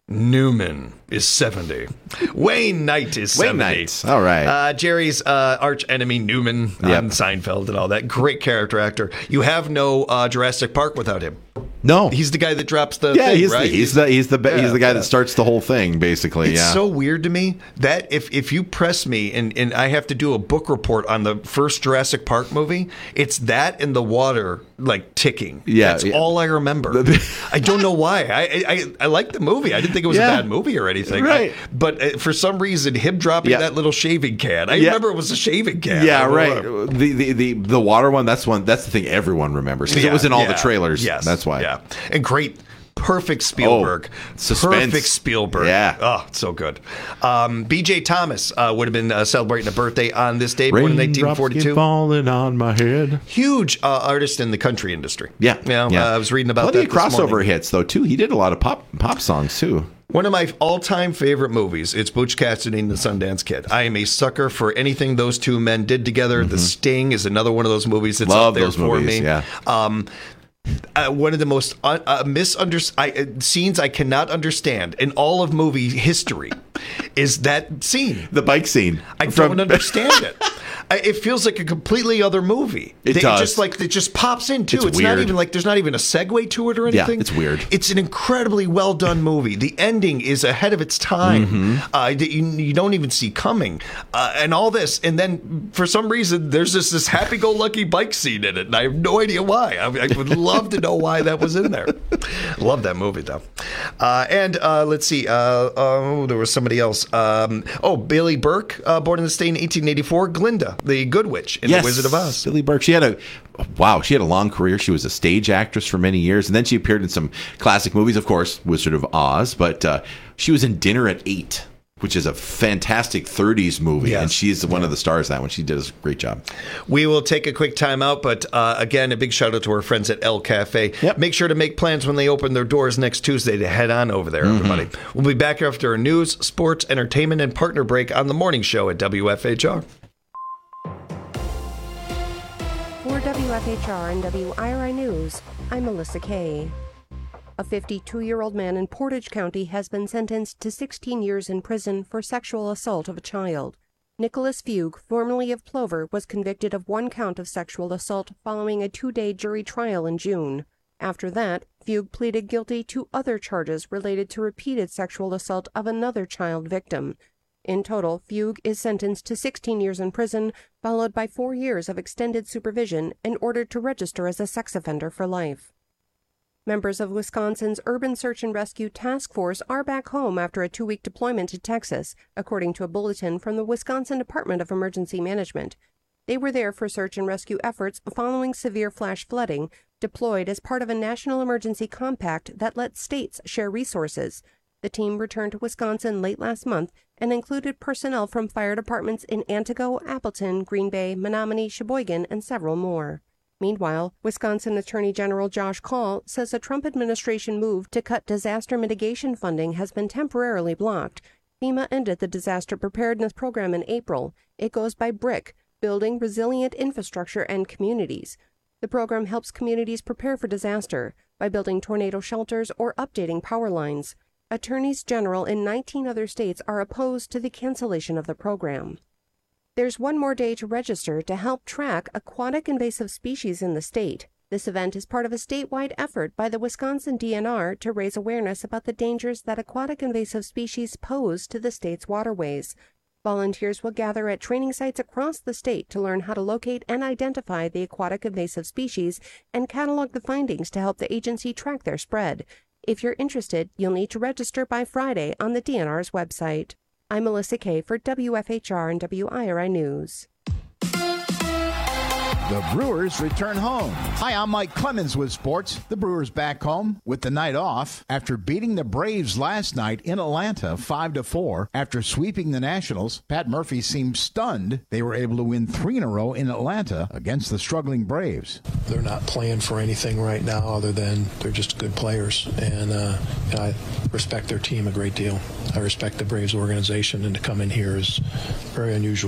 Newman is seventy. Wayne Knight is Wayne seventy. Knight. All right. Uh, Jerry's uh, arch enemy Newman Yep. on Seinfeld and all that. Great character actor. You have no uh, Jurassic Park without him. No, he's the guy that drops the yeah. thing, he's, right? the, he's the he's the Yeah, he's the guy yeah. that starts the whole thing, basically. It's yeah. so weird to me that if, if you press me and, and I have to do a book report on the first Jurassic Park movie, it's that and the water like ticking. Yeah, That's yeah. all I remember. I don't know why. I I, I like the movie. I didn't think it was Yeah. a bad movie or anything. Right. I- but uh, for some reason, him dropping Yeah. that little shaving can, I Yeah. remember it was a shaving can. Yeah, I don't right. know. The, the the the water one. That's one. That's the thing everyone remembers because Yeah, it was in all yeah. the trailers. Yes. That's why. Yeah. And great. Perfect Spielberg. Oh, suspense. Perfect Spielberg. Yeah. Oh, so good. Um, B J Thomas uh, would have been uh, celebrating a birthday on this day, born in nineteen forty-two. Falling on my head. Huge uh, artist in the country industry. Yeah. Yeah. yeah. Uh, I was reading about Plenty that of this crossover morning. hits though too. He did a lot of pop pop songs too. One of my all-time favorite movies. It's Butch Cassidy and the Sundance Kid. I am a sucker for anything those two men did together. The Sting is another one of those movies that's Love up there those for movies, me. yeah. Um, Uh, one of the most un- uh, misunder- I, uh, scenes I cannot understand in all of movie history is that scene. The bike scene. I From- don't understand it. I, it feels like a completely other movie. It They does. Just like it just pops in too. It's It's, not weird. even like there's not even a segue to it or Yeah, anything. it's weird. It's an incredibly well done movie. The ending is ahead of its time. Mm-hmm. Uh, that you, you don't even see coming, uh, and all this. And then for some reason, there's this this happy-go-lucky bike scene in it, and I have no idea why. I, I would love to know why that was in there. Love that movie though. Uh, and uh, let's see. Uh, oh, there was somebody else. Um, oh, Bailey Burke, uh, born in the state in eighteen eighty-four. Glinda, the Good Witch in Yes, The Wizard of Oz. Billy Burke. She had a wow. She had a long career. She was a stage actress for many years, and then she appeared in some classic movies. Of course, Wizard of Oz. But uh, she was in Dinner at Eight, which is a fantastic thirties movie, Yes. and she's one of the stars of that one. She did a great job. We will take a quick time out, but uh, again, a big shout out to our friends at El Cafe. Yep. Make sure to make plans when they open their doors next Tuesday to head on over there, everybody. We'll be back after a news, sports, entertainment, and partner break on the morning show at W F H R. For W F H R and W I R I News, I'm Melissa Kay. A fifty-two-year-old man in Portage County has been sentenced to sixteen years in prison for sexual assault of a child. Nicholas Fugue, formerly of Plover, was convicted of one count of sexual assault following a two-day jury trial in June. After that, Fugue pleaded guilty to other charges related to repeated sexual assault of another child victim. In total, Fugue is sentenced to sixteen years in prison, followed by four years of extended supervision and ordered to register as a sex offender for life. Members of Wisconsin's Urban Search and Rescue Task Force are back home after a two-week deployment to Texas, according to a bulletin from the Wisconsin Department of Emergency Management. They were there for search and rescue efforts following severe flash flooding, deployed as part of a national emergency compact that lets states share resources. The team returned to Wisconsin late last month and included personnel from fire departments in Antigo, Appleton, Green Bay, Menominee, Sheboygan, and several more. Meanwhile, Wisconsin Attorney General Josh Kaul says a Trump administration move to cut disaster mitigation funding has been temporarily blocked. FEMA ended the disaster preparedness program in April. It goes by BRIC, Building Resilient Infrastructure and Communities. The program helps communities prepare for disaster by building tornado shelters or updating power lines. Attorneys general in nineteen other states are opposed to the cancellation of the program. There's one more day to register to help track aquatic invasive species in the state. This event is part of a statewide effort by the Wisconsin D N R to raise awareness about the dangers that aquatic invasive species pose to the state's waterways. Volunteers will gather at training sites across the state to learn how to locate and identify the aquatic invasive species and catalog the findings to help the agency track their spread. If you're interested, you'll need to register by Friday on the D N R's website. I'm Melissa Kay for W F H R and W I R I News. The Brewers return home. Hi, I'm Mike Clemens with sports. The Brewers back home with the night off after beating the Braves last night in Atlanta five to four. After sweeping the Nationals, Pat Murphy seemed stunned they were able to win three in a row in Atlanta against the struggling Braves. They're not playing for anything right now other than they're just good players, and uh, I respect their team a great deal. I respect the Braves organization, and to come in here is very unusual.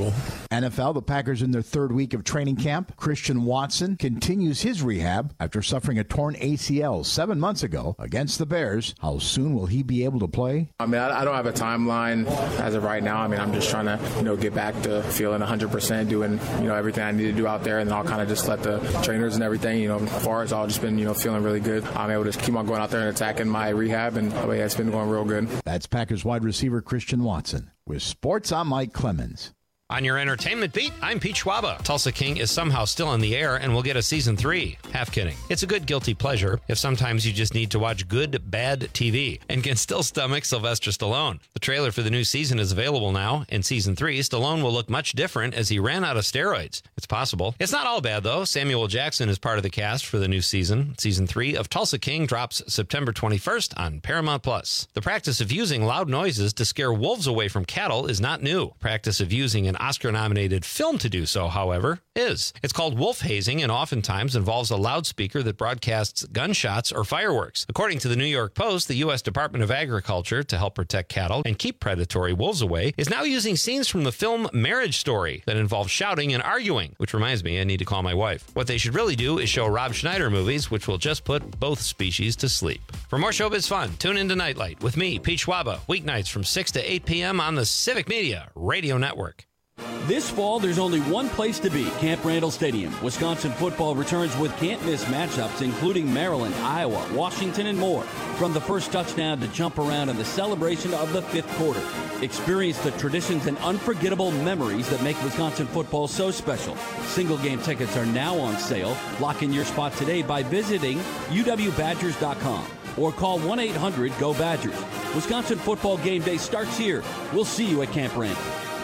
N F L, the Packers in their third week of training camp. Christian Watson continues his rehab after suffering a torn A C L seven months ago against the Bears. How soon will he be able to play? I mean, I don't have a timeline as of right now. I mean, I'm just trying to, you know, get back to feeling one hundred percent, doing, you know, everything I need to do out there, and then I'll kind of just let the trainers and everything, you know, as far as I've just been, you know, feeling really good. I'm able to keep on going out there and attacking my rehab, and oh, yeah, it's been going real good. That's Packers wide receiver Christian Watson. With sports, I'm Mike Clemens. On your entertainment beat, I'm Pete Schwaba. Tulsa King is somehow still in the air and will get a season three. Half kidding. It's a good guilty pleasure if sometimes you just need to watch good, bad T V and can still stomach Sylvester Stallone. The trailer for the new season is available now. In season three, Stallone will look much different as he ran out of steroids. It's possible. It's not all bad, though. Samuel Jackson is part of the cast for the new season. Season three of Tulsa King drops September twenty-first on Paramount Plus. The practice of using loud noises to scare wolves away from cattle is not new. Practice of using an Oscar-nominated film to do so, however, is. It's called wolf hazing and oftentimes involves a loudspeaker that broadcasts gunshots or fireworks. According to the New York Post, the U S Department of Agriculture, to help protect cattle and keep predatory wolves away, is now using scenes from the film Marriage Story that involve shouting and arguing, which reminds me, I need to call my wife. What they should really do is show Rob Schneider movies, which will just put both species to sleep. For more showbiz fun, tune into Nightlight with me, Pete Schwaba, weeknights from six to eight p.m. on the Civic Media Radio Network. This fall, there's only one place to be, Camp Randall Stadium. Wisconsin football returns with can't-miss matchups, including Maryland, Iowa, Washington, and more. From the first touchdown to jump around in the celebration of the fifth quarter. Experience the traditions and unforgettable memories that make Wisconsin football so special. Single-game tickets are now on sale. Lock in your spot today by visiting U W Badgers dot com or call one eight hundred G O Badgers. Wisconsin football game day starts here. We'll see you at Camp Randall.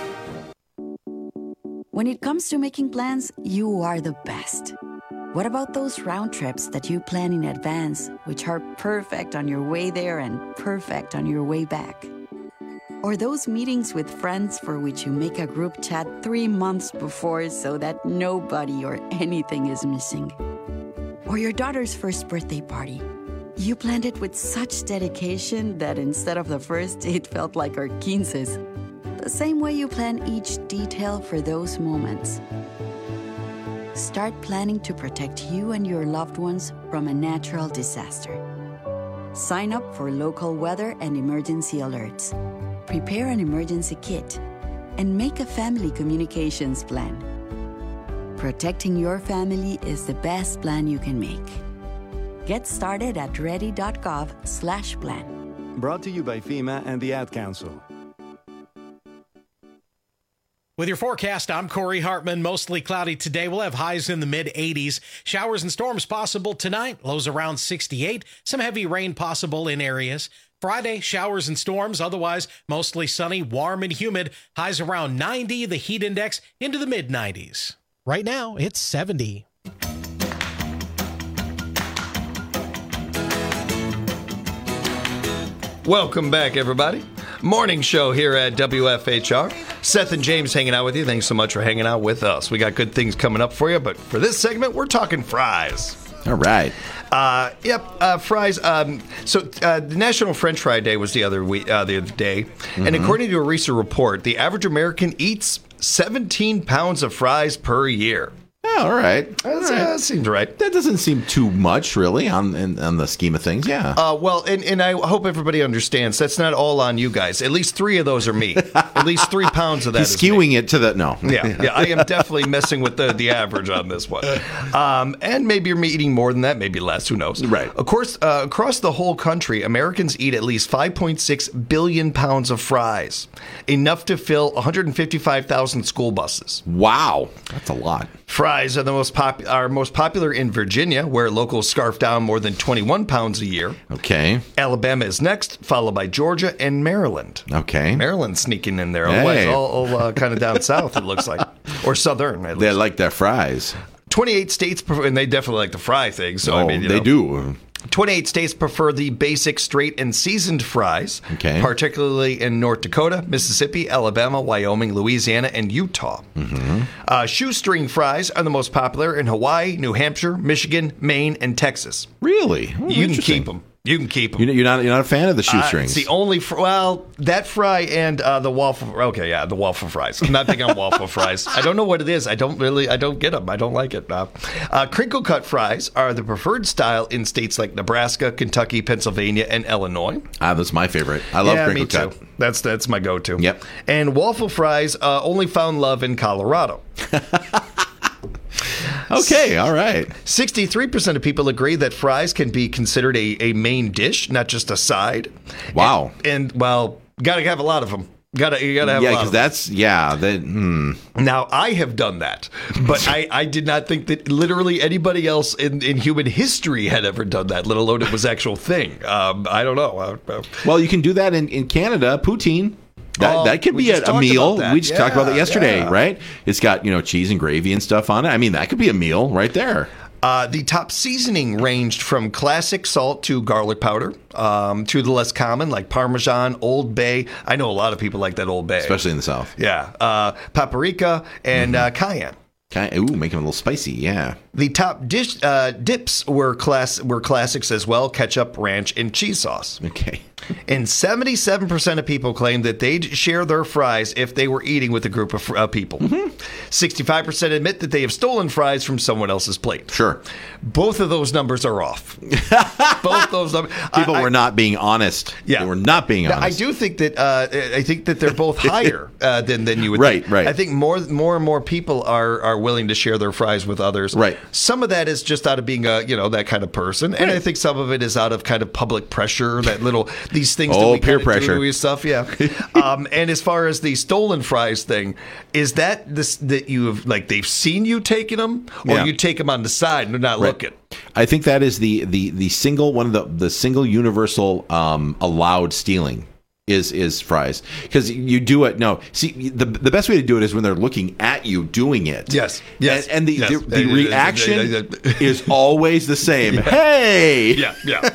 When it comes to making plans, you are the best. What about those round trips that you plan in advance, which are perfect on your way there and perfect on your way back? Or those meetings with friends for which you make a group chat three months before so that nobody or anything is missing? Or your daughter's first birthday party. You planned it with such dedication that instead of the first, it felt like our quinces. The same way you plan each detail for those moments. Start planning to protect you and your loved ones from a natural disaster. Sign up for local weather and emergency alerts. Prepare an emergency kit. And make a family communications plan. Protecting your family is the best plan you can make. Get started at ready.gov slash plan. Brought to you by FEMA and the Ad Council. With your forecast, I'm Corey Hartman. Mostly cloudy today. We'll have highs in the mid eighties. Showers and storms possible tonight. Lows around sixty-eight. Some heavy rain possible in areas. Friday, showers and storms. Otherwise, mostly sunny, warm and humid. Highs around ninety. The heat index into the mid nineties. Right now, it's seventy. Welcome back, everybody. Morning show here at W F H R. Seth and James hanging out with you. Thanks so much for hanging out with us. We got good things coming up for you, but for this segment, we're talking fries. All right. Uh, yep, uh, fries. Um, so uh, the National French Fry Day was the other week, uh, the other day, mm-hmm. and according to a recent report, the average American eats seventeen pounds of fries per year. Oh, all right. All right. Uh, that seems right. That doesn't seem too much, really, on in, on the scheme of things. Yeah. Uh, well, and, and I hope everybody understands that's not all on you guys. At least three of those are me. At least three pounds of that He's is skewing me. it to the no. Yeah, yeah. I am definitely messing with the, the average on this one. Um, and maybe you're eating more than that, maybe less. Who knows? Right. Of course, uh, across the whole country, Americans eat at least five point six billion pounds of fries, enough to fill one hundred fifty-five thousand school buses. Wow, that's a lot. Fries are the most pop- are most popular in Virginia, where locals scarf down more than twenty-one pounds a year. Okay. Alabama is next, followed by Georgia and Maryland. Okay. Maryland's sneaking in there. Hey. Otherwise, all, all uh, kind of down south, it looks like. Or southern, at least. They like their fries. twenty-eight states, prefer- and they definitely like to fry things. So, oh, I mean, you they know. do. twenty-eight states prefer the basic, straight, and seasoned fries, okay. particularly in North Dakota, Mississippi, Alabama, Wyoming, Louisiana, and Utah. Mm-hmm. Uh, shoestring fries are the most popular in Hawaii, New Hampshire, Michigan, Maine, and Texas. Really? Oh, you can keep them. You can keep them. You're not you're not a fan of the shoestrings. Uh, it's the only fr- well that fry and uh, the waffle. Okay, yeah, the waffle fries. I'm not big on waffle fries. I don't know what it is. I don't really. I don't get them. I don't like it. Uh, uh, crinkle cut fries are the preferred style in states like Nebraska, Kentucky, Pennsylvania, and Illinois. Ah, that's my favorite. I love yeah, crinkle me too. cut. That's that's my go-to. Yep. And waffle fries uh, only found love in Colorado. Okay, all right. sixty-three percent of people agree that fries can be considered a, a main dish, not just a side. Wow. And, and well, got to have a lot of them. Gotta, you gotta have yeah, a lot because of them. that's, yeah. That, hmm. Now, I have done that, but I, I did not think that literally anybody else in, in human history had ever done that, let alone it was actual thing. Um, I don't know. Uh, Well, you can do that in, in Canada, poutine. That, Oh, that could we be a, just a talked meal. about that. We just talked about that Yeah, yesterday, yeah. right? It's got, you know, cheese and gravy and stuff on it. I mean, that could be a meal right there. Uh, the top seasoning ranged from classic salt to garlic powder, um, to the less common like Parmesan, Old Bay. I know a lot of people like that Old Bay. Especially in the South. Yeah. Uh, paprika and Mm-hmm. uh, cayenne. Okay. Ooh, make them a little spicy, yeah. The top dish uh, dips were class were classics as well: ketchup, ranch, and cheese sauce. Okay. And seventy-seven percent of people claim that they'd share their fries if they were eating with a group of uh, people. sixty-five percent admit that they have stolen fries from someone else's plate. Sure. Both of those numbers are off. Both those numbers. People I- were not being honest. Yeah. They were not being Now, honest. I do think that uh, I think that they're both higher uh, than than you would Right, think. right. I think more more and more people are are willing to share their fries with others. Right. Some of that is just out of being a you know that kind of person, and I think some of it is out of kind of public pressure. That little these things. Oh, that we peer kinda pressure. do and stuff. Yeah. um, and as far as the stolen fries thing, is that this that you have like they've seen you taking them, or Yeah. you take them on the side and they're not Right. looking? I think that is the the the single one of the the single universal um, allowed stealing is is fries, because you do it. No, see the the best way to do it is when they're looking at you doing it. Yes, yes, and, and the yes. the, the reaction is always the same. Yeah. Hey, Yeah, yeah.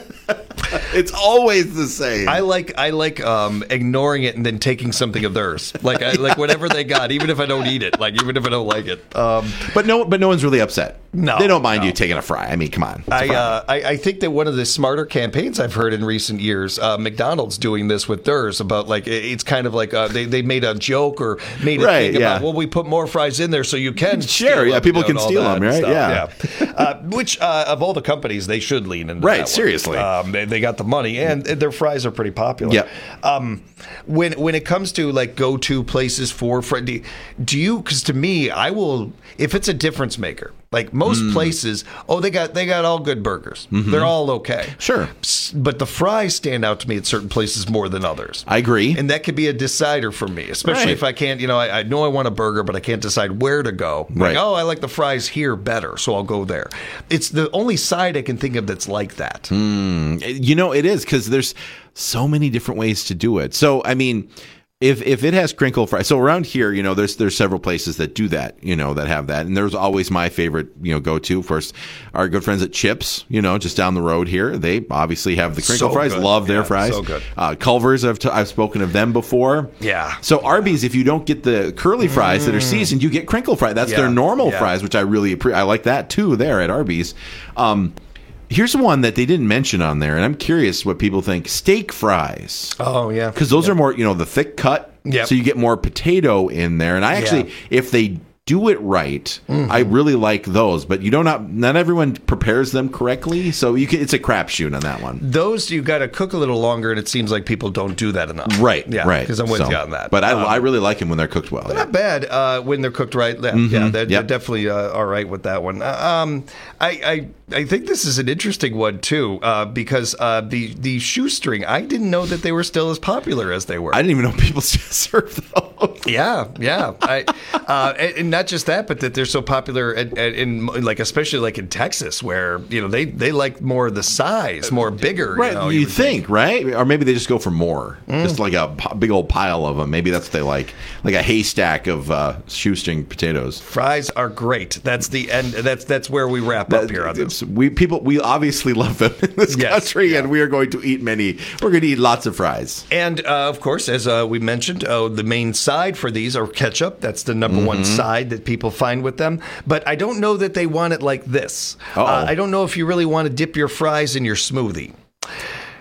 it's always the same. I like I like um, ignoring it and then taking something of theirs, like I, like whatever they got, even if I don't eat it, like even if I don't like it. Um, but no, but no one's really upset. No, they don't mind no. you taking a fry. I mean, come on. It's a I, fry. uh, I I think that one of the smarter campaigns I've heard in recent years, uh, McDonald's doing this with theirs about like it- it's kind of like uh, they they made a joke or made a Right, thing yeah. about well we put more fries in there so you can Sure, steal yeah, them, people you know, can and all steal that them, right? stuff, yeah. uh, which uh, of all the companies they should lean into Right, that one. seriously. Um, they, they got the money and their fries are pretty popular. Yep. Um, when when it comes to like go to places for fr- do, do you? Because to me, I will if it's a difference maker. Like most Mm. places, oh, they got they got all good burgers. Mhm. They're all okay. Sure. S- But the fries stand out to me at certain places more than others. I agree. And that could be a decider for me, especially Right. if I can't, you know, I, I know I want a burger, but I can't decide where to go. Right. Like, oh, I like the fries here better, so I'll go there. It's the only side I can think of that's like that. Mm, you know, it is because there's so many different ways to do it. So, I mean, if if it has crinkle fries, so around here, you know, there's there's several places that do that, you know, that have that, and there's always my favorite, you know, go to. Of course, our good friends at Chips, you know, just down the road here, they obviously have the crinkle So fries. good. Love their Yeah, fries. so good. Uh, Culver's, I've t- I've spoken of them before. Yeah. So Arby's, if you don't get the curly fries that are seasoned, you get crinkle fries. That's Yeah, their normal yeah. fries, which I really appre- I like that too. There at Arby's. Um, Here's one that they didn't mention on there, and I'm curious what people think. Steak fries. Oh, yeah. Because those are more, you know, the thick cut. Yep. So you get more potato in there. And I actually, Yeah. if they do it right, Mhm. I really like those. But you don't not not everyone prepares them correctly, so you can, it's a crapshoot on that one. Those you got to cook a little longer, and it seems like people don't do that enough. Right, Yeah, right. Because I'm with So- you on that. But I, Um, I really like them when they're cooked well. They're yeah. not bad uh, when they're cooked right. Yeah, Mhm. yeah they're, Yep. they're definitely uh, all right with that one. Uh, Um, I, I I think this is an interesting one too uh, because uh, the the shoestring. I didn't know that they were still as popular as they were. I didn't even know people still serve those. Yeah, yeah. I, uh, and, and not just that, but that they're so popular in, in like especially like in Texas, where you know they, they like more the size, more bigger. Right, You, know, you would think, right? Or maybe they just go for more, Mm. just like a p- big old pile of them. Maybe that's what they like, like a haystack of uh, shoestring potatoes. Fries are great. That's the end. That's that's where we wrap up here on this. We people, we obviously love them in this Yes, country, and we are going to eat many. We're going to eat lots of fries. And uh, of course, as uh, we mentioned, uh, the main side for these are ketchup. That's the number one Mhm. side that people find with them. But I don't know that they want it like this. Uh-oh. Uh, I don't know if you really want to dip your fries in your smoothie.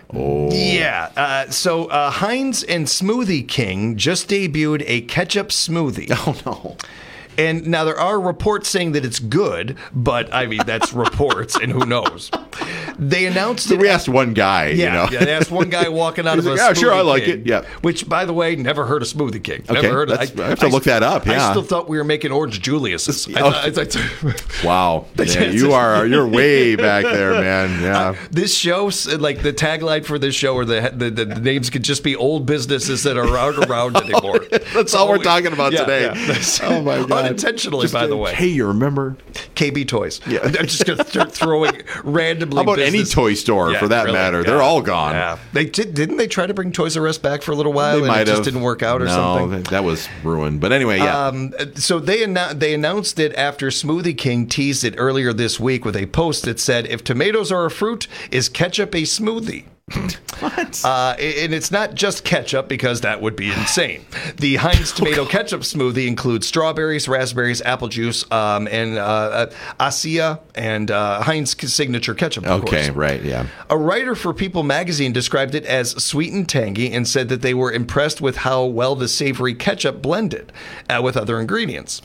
Oh. Yeah. Uh, so uh, Heinz and Smoothie King just debuted a ketchup smoothie. Oh, no. And now there are reports saying that it's good, but I mean, that's reports, and who knows? They announced so it. We asked one guy, yeah, you know. yeah, they asked one guy walking out He's of a like, yeah, Smoothie sure, I like King, it. Yeah. Which, by the way, never heard of Smoothie King. Okay, never heard of that's, I, I have to I, look that up, yeah. I still thought we were making Orange Julius's. I Oh. thought, I thought, wow. Yeah, you are, you're way back there, man. Yeah. Uh, this show, like the tagline for this show, or the, the, the, the names could just be old businesses that are around around anymore. That's all we're talking about yeah, today. Yeah. Oh, my God. Unintentionally, Just by a, the way. Hey, you remember? K B Toys. Yeah. I'm just going to start throwing randomly. How about business. any toy store, Yeah, for that really, matter? yeah. They're all gone. Yeah. They did, didn't they try to bring Toys R Us back for a little while? They and might it just have. didn't work out or no, something. That, that was ruined. But anyway, yeah. Um, so they annou- they announced it after Smoothie King teased it earlier this week with a post that said, "If tomatoes are a fruit, is ketchup a smoothie?" What? Uh, and it's not just ketchup, because that would be insane. The Heinz tomato ketchup smoothie includes strawberries, raspberries, apple juice, um, and uh, uh, Acia and uh, Heinz signature ketchup. Of Okay, course. right, yeah. A writer for People magazine described it as sweet and tangy and said that they were impressed with how well the savory ketchup blended uh, with other ingredients.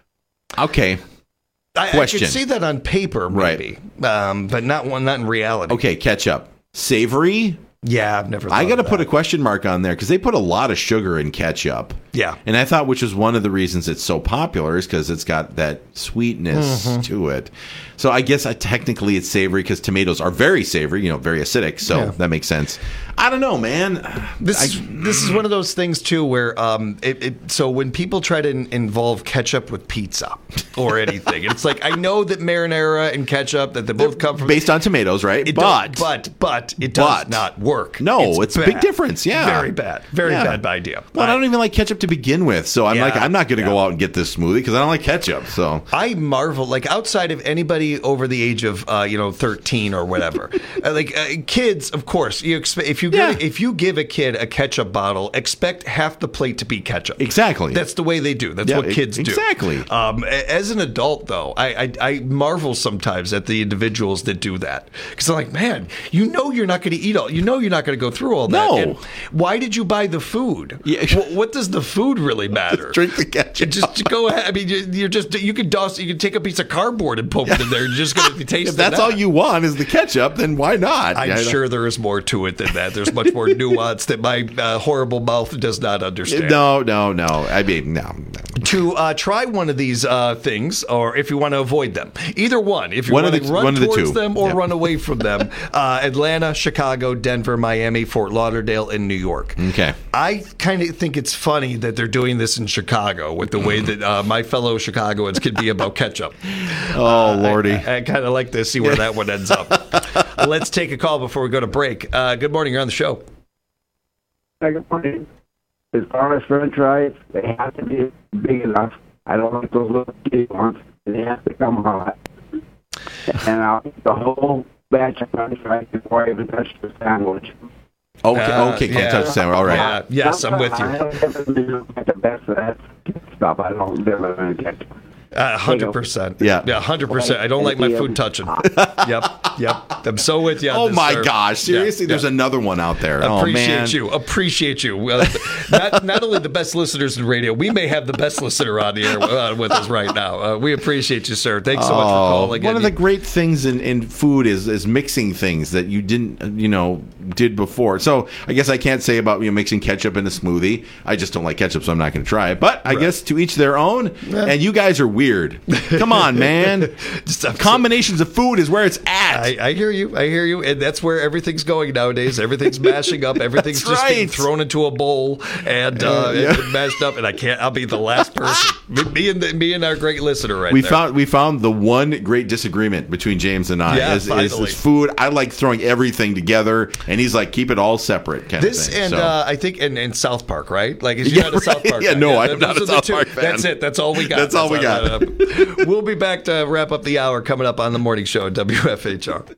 Okay. I, I Question. could see that on paper, maybe, right. um, but not one, not in reality. Okay, ketchup. Savory? Yeah, I've never. I got to of put that. a question mark on there because they put a lot of sugar in ketchup. Yeah. And I thought, which is one of the reasons it's so popular, is because it's got that sweetness Mhm. to it. So I guess I, technically it's savory because tomatoes are very savory, you know, very acidic. So Yeah. that makes sense. I don't know, man. This I, is, this is one of those things too where um it, it so when people try to in, involve ketchup with pizza or anything, it's like, I know that marinara and ketchup, that they both come from based on tomatoes, right? It but does, but but it does but, not work. No, it's, a big bad. difference. Yeah, very bad, very Yeah. bad idea. Well, I don't even like ketchup to begin with, so I'm Yeah, like, I'm not going to yeah. go out and get this smoothie because I don't like ketchup. So I marvel, like, outside of anybody over the age of uh, you know thirteen or whatever, uh, like uh, kids, of course, you expect if you Yeah. give, if you give a kid a ketchup bottle, expect half the plate to be ketchup. Exactly. That's the way they do. That's Yeah, what kids do. exactly. Um, a- as an adult, though, I, I I marvel sometimes at the individuals that do that, because I'm like, man, you know you're not going to eat all. You know you're not going to go through all that. No. And why did you buy the food? Yeah. What, what does the food really matter? drink the ketchup. Just go ahead. I mean, you- you're just you can doss. You can take a piece of cardboard and poke it in there. You're just going to taste. if that's that. all you want is the ketchup, then why not? I'm Yeah, I- sure there is more to it than that. There's much more nuance that my uh, horrible mouth does not understand. No, no, no. I mean, no. no. To uh, try one of these uh, things, or if you want to avoid them, either one. If you One of want to the- run one of the towards two. them or Yeah. run away from them, uh, Atlanta, Chicago, Denver, Miami, Fort Lauderdale, and New York. Okay. I kind of think it's funny that they're doing this in Chicago with the way that uh, my fellow Chicagoans can be about ketchup. Oh, Lordy. I, I, I kind of like to see where that one ends up. Let's take a call before we go to break. Uh, good morning. You're on the show. Hi, good morning. As far as french fries, they have to be big enough. I don't like those little kitty ones. They have to come hot. And I'll eat the whole batch of french fries before I even touch the sandwich. Okay, Uh, okay, can't yeah. touch the sandwich. All right. Yeah, yes, I'm with I you. don't ever do the best of that stuff. I don't live in ketchup. A hundred percent. Yeah. Yeah, hundred percent. I don't like my food touching. Yep. Yep. I'm so with you. on Oh this, my sir. gosh! Seriously, Yeah, there's yeah. another one out there. Oh Appreciate man, you. Appreciate you. Uh, not not only the best listeners in radio, we may have the best listener on the air uh, with us right now. Uh, we appreciate you, sir. Thanks so much for Oh, calling. One in. of the great things in, in food is is mixing things that you didn't, you know, did before. So I guess I can't say about, you know, mixing ketchup in a smoothie. I just don't like ketchup, so I'm not going to try it. But I Right. guess to each their own. And you guys are weird. Come on, man. Just have to- Combinations of food is where it's at. I, I hear you. I hear you. And that's where everything's going nowadays. Everything's mashing up. Everything's That's just being right. thrown into a bowl and, uh, Uh, yeah. and mashed up. And I can't. I'll be the last person. me, me and the, me and our great listener right we there. found we found the one great disagreement between James and I Yeah, is, is, finally. is food. I like throwing everything together, and he's like, keep it all separate. Kind This of thing. and so. uh, I think in, in South Park, right? Like, is Yeah, you're not a South right. Park Yeah, guy. no, I'm those not a are the South two- Park fan. That's it. That's all we got. That's all we got. uh, we'll be back to wrap up the hour coming up on the morning show at W F H R.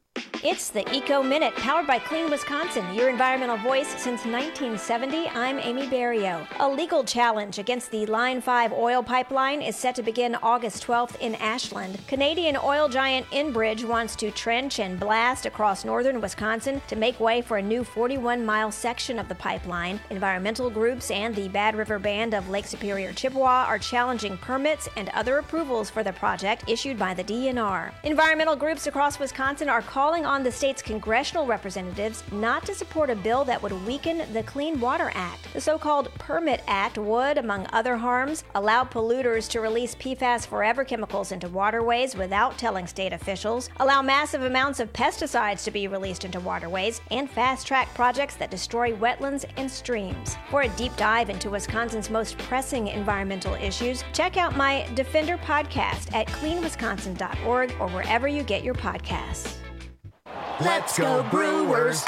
It's the Eco Minute, powered by Clean Wisconsin, your environmental voice since nineteen seventy. I'm Amy Berrio. A legal challenge against the Line five oil pipeline is set to begin August twelfth in Ashland. Canadian oil giant Enbridge wants to trench and blast across northern Wisconsin to make way for a new forty-one mile section of the pipeline. Environmental groups and the Bad River Band of Lake Superior Chippewa are challenging permits and other approvals for the project issued by the D N R. Environmental groups across Wisconsin are calling on the state's congressional representatives not to support a bill that would weaken the Clean Water Act. The so-called Permit Act would, among other harms, allow polluters to release P FAS forever chemicals into waterways without telling state officials, allow massive amounts of pesticides to be released into waterways, and fast-track projects that destroy wetlands and streams. For a deep dive into Wisconsin's most pressing environmental issues, check out my Defender podcast at clean wisconsin dot org or wherever you get your podcasts. Let's go Brewers!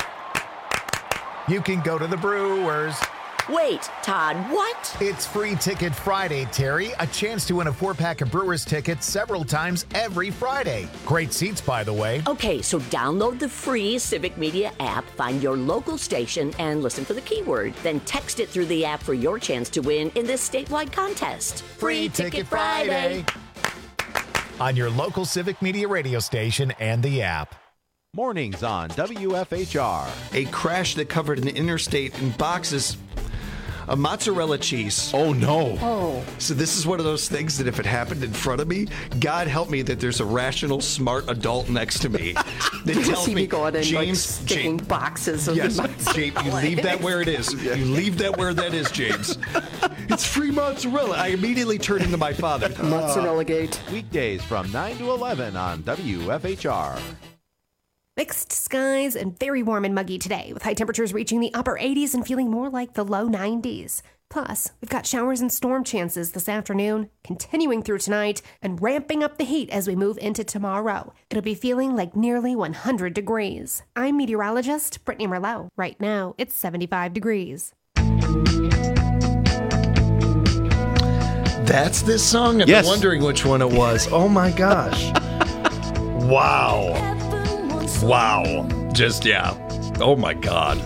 You can go to the Brewers. Wait, Todd, what? It's Free Ticket Friday, Terry. A chance to win a four-pack of Brewers tickets several times every Friday. Great seats, by the way. Okay, so download the free Civic Media app, find your local station, and listen for the keyword. Then text it through the app for your chance to win in this statewide contest. Free Ticket Friday! On your local Civic Media radio station and the app. Mornings on W F H R. A crash that covered an interstate in boxes of mozzarella cheese. Oh, no. Oh. So this is one of those things that if it happened in front of me, God help me that there's a rational, smart adult next to me that tells See me, me going in, James, like, sticking James, boxes of yes, mozzarella. James, you leave that where it is. You leave that where that is, James. It's free mozzarella. I immediately turn into my father. Mozzarella gate. Weekdays from nine to eleven on W F H R. Mixed skies and very warm and muggy today, with high temperatures reaching the upper eighties and feeling more like the low nineties. Plus, we've got showers and storm chances this afternoon, continuing through tonight, and ramping up the heat as we move into tomorrow. It'll be feeling like nearly one hundred degrees. I'm meteorologist Brittany Merlot. Right now, it's seventy-five degrees. That's this song? I've Yes. been wondering which one it was. Oh my gosh. Wow. Wow. Just, yeah. Oh my God.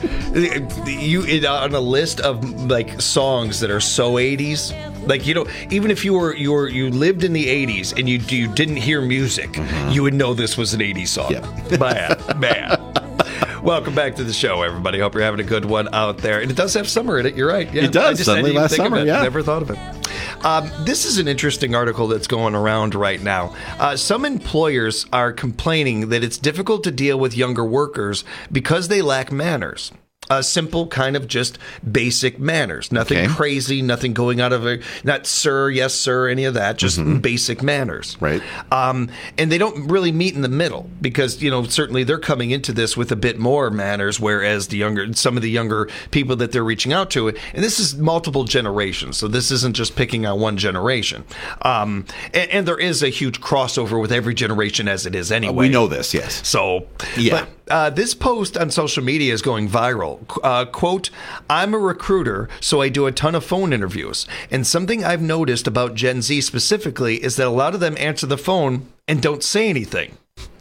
You it, on a list of like songs that are so eighties. Like, you know, even if you were you were you lived in the eighties and you you didn't hear music, mm-hmm. you would know this was an eighties song. Yeah. Man, man. Welcome back to the show, everybody. Hope you're having a good one out there. And it does have summer in it. You're right. Yeah, it does. I just, Suddenly I didn't last think summer, of it. yeah. Never thought of it. Um, this is an interesting article that's going around right now. Uh, some employers are complaining that it's difficult to deal with younger workers because they lack manners. Uh, simple, kind of just basic manners. Nothing Okay. crazy, nothing going out of a, not sir, yes, sir, any of that. Just Mhm. basic manners. Right. Um, and they don't really meet in the middle because, you know, certainly they're coming into this with a bit more manners, whereas the younger, some of the younger people that they're reaching out to, and this is multiple generations. So this isn't just picking on one generation. Um, and, and there is a huge crossover with every generation as it is anyway. Uh, we know this, yes. So, Yeah. But, uh, this post on social media is going viral. Uh, quote, I'm a recruiter, so I do a ton of phone interviews. And something I've noticed about Gen Z specifically is that a lot of them answer the phone and don't say anything.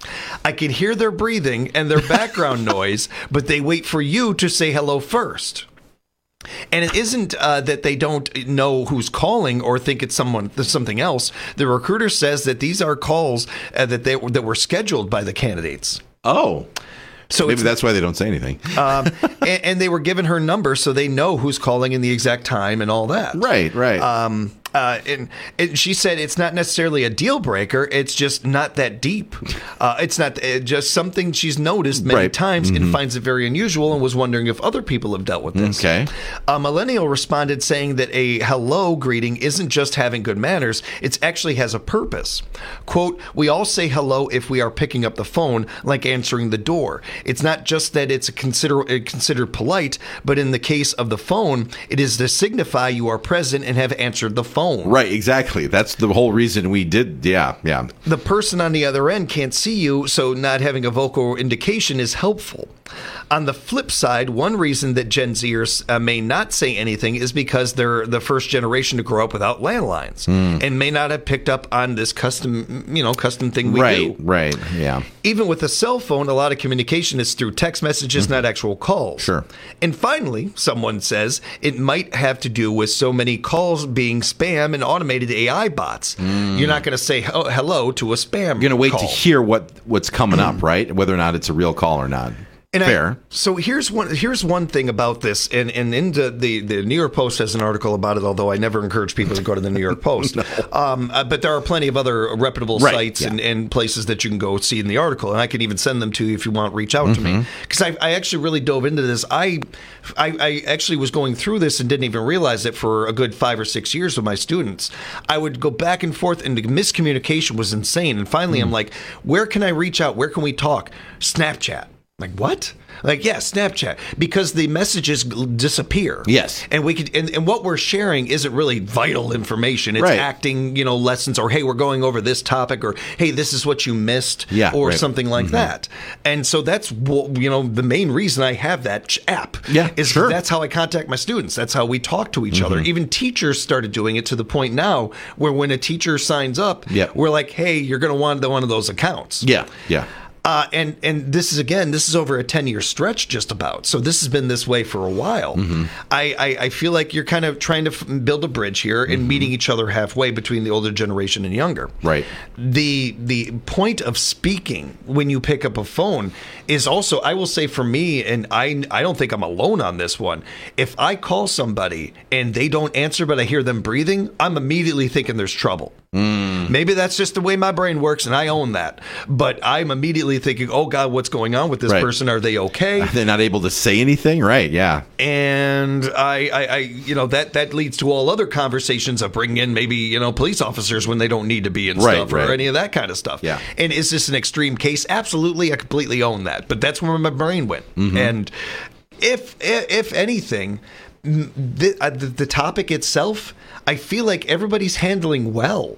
I can hear their breathing and their background noise, but they wait for you to say hello first. And it isn't uh, that they don't know who's calling or think it's someone something else. The recruiter says that these are calls uh, that they that were scheduled by the candidates. Oh. So maybe that's why they don't say anything. um, and, and they were given her number so they know who's calling in the exact time and all that. Right, right. Um, uh, and, and she said it's not necessarily a deal breaker. It's just not that deep. Uh, it's not uh, just something she's noticed many Right. times Mhm. and finds it very unusual and was wondering if other people have dealt with this. Okay. A millennial responded saying that a hello greeting isn't just having good manners. It actually has a purpose. Quote, we all say hello if we are picking up the phone, like answering the door. It's not just that it's consider, considered polite, but in the case of the phone, it is to signify you are present and have answered the phone. Right, exactly. That's the whole reason we did. Yeah, yeah. The person on the other end can't see you, so not having a vocal indication is helpful. On the flip side, one reason that Gen Zers uh, may not say anything is because they're the first generation to grow up without landlines Mm. and may not have picked up on this custom, you know, custom thing we right, do. right, yeah. Even with a cell phone, a lot of communication is through text messages, Mm-hmm. not actual calls. Sure. And finally, someone says it might have to do with so many calls being spam and automated A I bots. Mm. You're not going to say oh, hello to a spam You're going to wait call. to hear what what's coming up, right? Whether or not it's a real call or not. And Fair. I, so here's one here's one thing about this, and and in the, the the New York Post has an article about it. Although I never encourage people to go to the New York Post, no. um, uh, but there are plenty of other reputable Right, sites yeah. and, and places that you can go see in the article, and I can even send them to you if you want. Reach out Mm-hmm. to me because I, I actually really dove into this. I, I I actually was going through this and didn't even realize it for a good five or six years with my students. I would go back and forth, and the miscommunication was insane. And finally, Mm. I'm like, where can I reach out? Where can we talk? Snapchat. Like what? Like yeah, Snapchat, because the messages g- disappear. Yes, and we could, and, and what we're sharing isn't really vital information. It's Right. acting, you know, lessons, or hey, we're going over this topic, or hey, this is what you missed, Yeah, or right. something like Mhm. that. And so that's wh- you know the main reason I have that ch- app. Yeah, is sure. that's how I contact my students. That's how we talk to each other. Mhm. Even teachers started doing it to the point now where when a teacher signs up, Yeah. we're like, hey, you're going to want one of those accounts. Yeah, yeah. Uh, and and this is again, this is over a ten year stretch, just about. So this has been this way for a while. Mm-hmm. I, I I feel like you're kind of trying to f- build a bridge here and meeting each other halfway between the older generation and younger. Right. The the point of speaking when you pick up a phone is also, I will say for me, and I I don't think I'm alone on this one. If I call somebody and they don't answer, but I hear them breathing, I'm immediately thinking there's trouble. Mm. Maybe that's just the way my brain works, and I own that. But I'm immediately thinking, oh, God, what's going on with this Right. person? Are they okay? They're not able to say anything, right? Yeah. And I, I, I, you know, that that leads to all other conversations of bringing in maybe, you know, police officers when they don't need to be and Right, stuff, right. or any of that kind of stuff. Yeah. And is this an extreme case? Absolutely. I completely own that. But that's where my brain went. Mhm. And if, if anything, the, uh, the, the topic itself, I feel like everybody's handling well.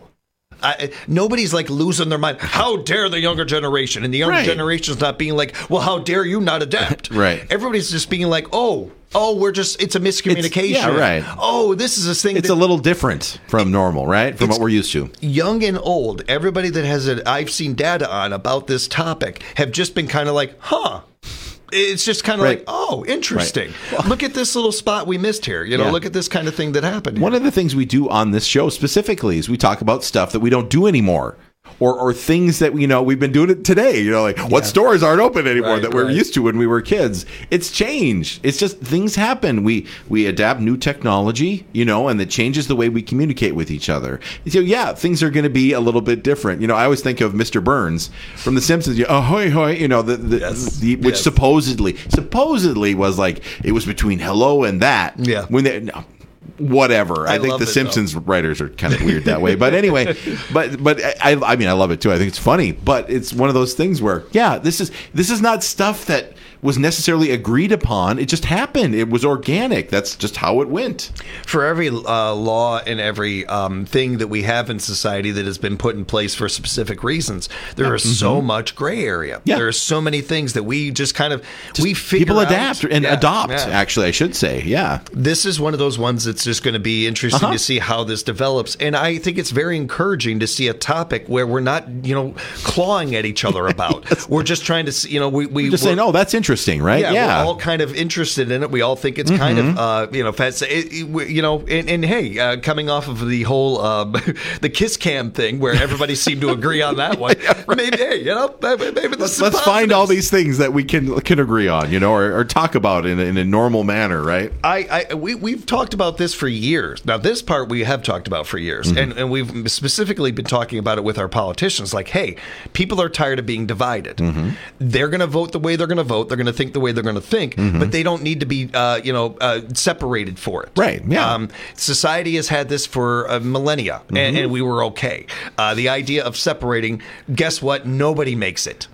I, nobody's like losing their mind. How dare the younger generation? And the younger Right. generation's not being like, well, how dare you not adapt? Right. Everybody's just being like, oh, oh, we're just, it's a miscommunication. yeah, right. Oh, this is a thing. It's that, a little different from normal, right? From It's- what we're used to. young and old, everybody that has a, I've seen data on about this topic have just been kind of like, huh. It's just kind of Right. like, oh, interesting. Look at this little spot we missed here. You know, Yeah. look at this kind of thing that happened here. One of the things we do on this show specifically is we talk about stuff that we don't do anymore. Or, or things that, you know, we've been doing it today, you know, like what stores aren't open anymore Right, that we're right. used to when we were kids. It's changed. It's just things happen. We we adapt new technology, you know, and it changes the way we communicate with each other. So, yeah, things are going to be a little bit different. You know, I always think of Mister Burns from The Simpsons, you know, ahoy, hoy, you know, the, the, the which yes. supposedly, supposedly was like, it was between hello and that. Yeah. When they, no, whatever. I, I think love the it, though. Simpsons writers are kind of weird that way. But anyway, but but I I mean I love it too. I think it's funny, but it's one of those things where yeah, this is this is not stuff that was necessarily agreed upon. It just happened. It was organic. That's just how it went. For every uh, law and every um, thing that we have in society that has been put in place for specific reasons, there is so much gray area. Yeah. There are so many things that we just kind of we figure People out. adapt and Yeah, adopt. yeah. Actually, I should say, yeah. This is one of those ones that's just going to be interesting Uh-huh. to see how this develops. And I think it's very encouraging to see a topic where we're not, you know, clawing at each other about. yes. We're just trying to, see, you know, we, we Just saying, oh, that's interesting, right? Yeah, Yeah. we're all kind of interested in it. We all think it's kind Mhm. of, uh, you know, fast. It, it, we- you know, and, and hey, uh, coming off of the whole um, the kiss cam thing, where everybody seeed to agree on that one. Maybe, hey, you know, maybe maybe this is Let's find all positives. these things that we can can agree on, you know, or, or talk about in a, in a normal manner, right? I, I we we've talked about this for years. Now, this part we have talked about for years, Mm-hmm. and and we've specifically been talking about it with our politicians. Like, hey, people are tired of being divided. Mm-hmm. They're going to vote the way they're going to vote. They're going to think the way they're going to think, Mhm. but they don't need to be, uh, you know, uh, separated for it. Right, yeah. Um, society has had this for uh, millennia, and, Mhm. and we were okay. Uh, the idea of separating, guess what? Nobody makes it.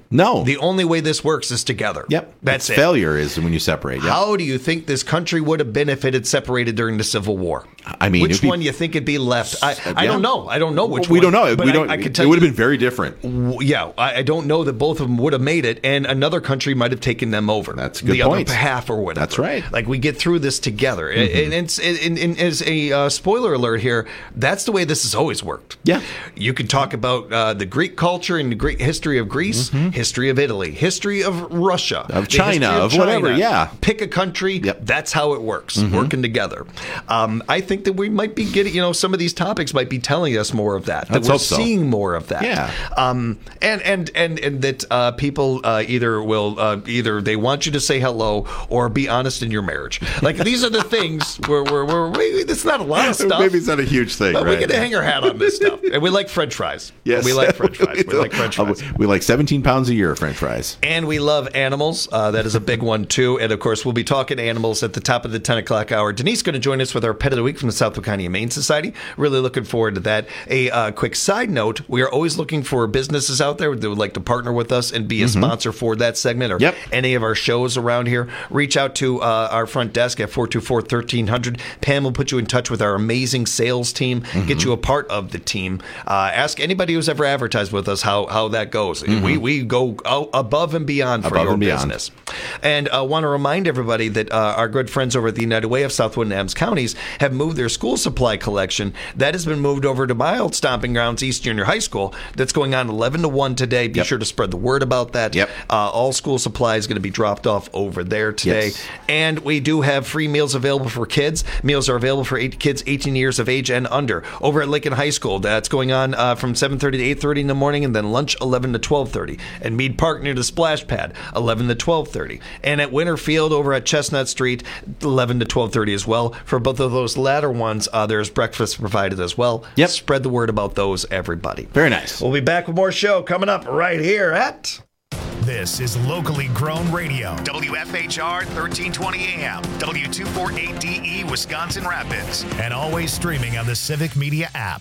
No. The only way this works is together. Yep. That's it's it. Failure is when you separate. Yep. How do you think this country would have been if it had separated during the Civil War? I mean, which be, one do you think it'd be left? I, I yeah. don't know. I don't know which we one. don't know. But we don't. I, I can tell it would have you, been very different. W- yeah, I, I don't know that both of them would have made it, and another country might have taken them over. That's a good the point. other half or whatever. That's right. Like we get through this together, mm-hmm. and, and, it's, and, and as a uh, spoiler alert here, that's the way this has always worked. Yeah, you can talk about uh, the Greek culture and the Greek history of Greece, mm-hmm. history of Italy, history of Russia, of China, of, of whatever. China. Yeah, pick a country. Yep. That's how it works. Mm-hmm. Working together. Um, I think that we might be getting, you know, some of these topics might be telling us more of that. That Let's we're hope so. seeing more of that. Yeah. Um, and and and and that uh, people uh, either will uh, either they want you to say hello or be honest in your marriage. Like these are the things where where where it's not a lot of stuff. Maybe it's not a huge thing. But right? we get to hang our hat on this stuff, and we like French fries. Yes, we like French fries. We like French fries. We like seventeen pounds a year of French fries. And we love animals. Uh, that is a big one, too. And, of course, we'll be talking animals at the top of the ten o'clock hour. Denise is going to join us with our Pet of the Week from the South Wakania Humane Society. Really looking forward to that. A uh, quick side note, we are always looking for businesses out there that would like to partner with us and be a mm-hmm. sponsor for that segment or yep. any of our shows around here. Reach out to uh, our front desk at four two four, one three zero zero. Pam will put you in touch with our amazing sales team, mm-hmm. get you a part of the team. Uh, ask anybody who's ever advertised with us how, how that goes. Mm-hmm. We, we go out above and beyond for above your and beyond. business. And I uh, want to remind everybody that uh, our good friends over at the United Way of Southwood and Adams counties have moved their school supply collection. That has been moved over to my old stomping grounds, East Junior High School. That's going on eleven to one today. Be yep. sure to spread the word about that. Yep. Uh, all school supplies going to be dropped off over there today. Yes. And we do have free meals available for kids. Meals are available for eight kids eighteen years of age and under. Over at Lincoln High School, that's going on uh, from seven thirty to eight thirty in the morning, and then lunch eleven to twelve thirty. And Mead Park near the Splash Pad, eleven to twelve thirty. And at Winterfield over at Chestnut Street, eleven to twelve thirty as well. For both of those latter ones, uh, there's breakfast provided as well. Yep. Spread the word about those, everybody. Very nice. We'll be back with more show coming up right here at... This is locally grown radio. W F H R thirteen twenty A M, W two forty-eight D E, Wisconsin Rapids. And always streaming on the Civic Media app.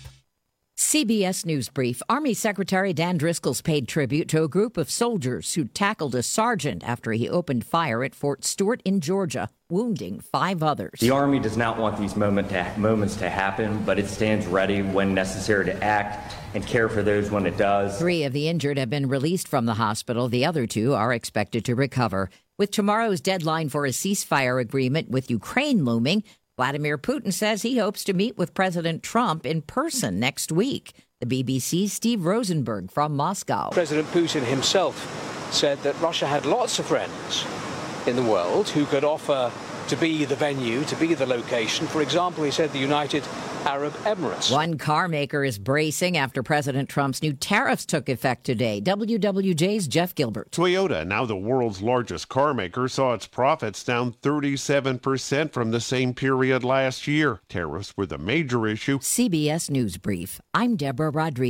C B S News Brief. Army Secretary Dan Driscoll's paid tribute to a group of soldiers who tackled a sergeant after he opened fire at Fort Stewart in Georgia, wounding five others. The Army does not want these moment to, moments to happen, but it stands ready when necessary to act and care for those when it does. Three of the injured have been released from the hospital. The other two are expected to recover. With tomorrow's deadline for a ceasefire agreement with Ukraine looming, Vladimir Putin says he hopes to meet with President Trump in person next week. The B B C's Steve Rosenberg from Moscow. President Putin himself said that Russia had lots of friends in the world who could offer to be the venue, to be the location. For example, he said the United Arab Emirates. One car maker is bracing after President Trump's new tariffs took effect today. W W J's Jeff Gilbert. Toyota, now the world's largest car maker, saw its profits down thirty-seven percent from the same period last year. Tariffs were the major issue. C B S News Brief. I'm Deborah Rodriguez.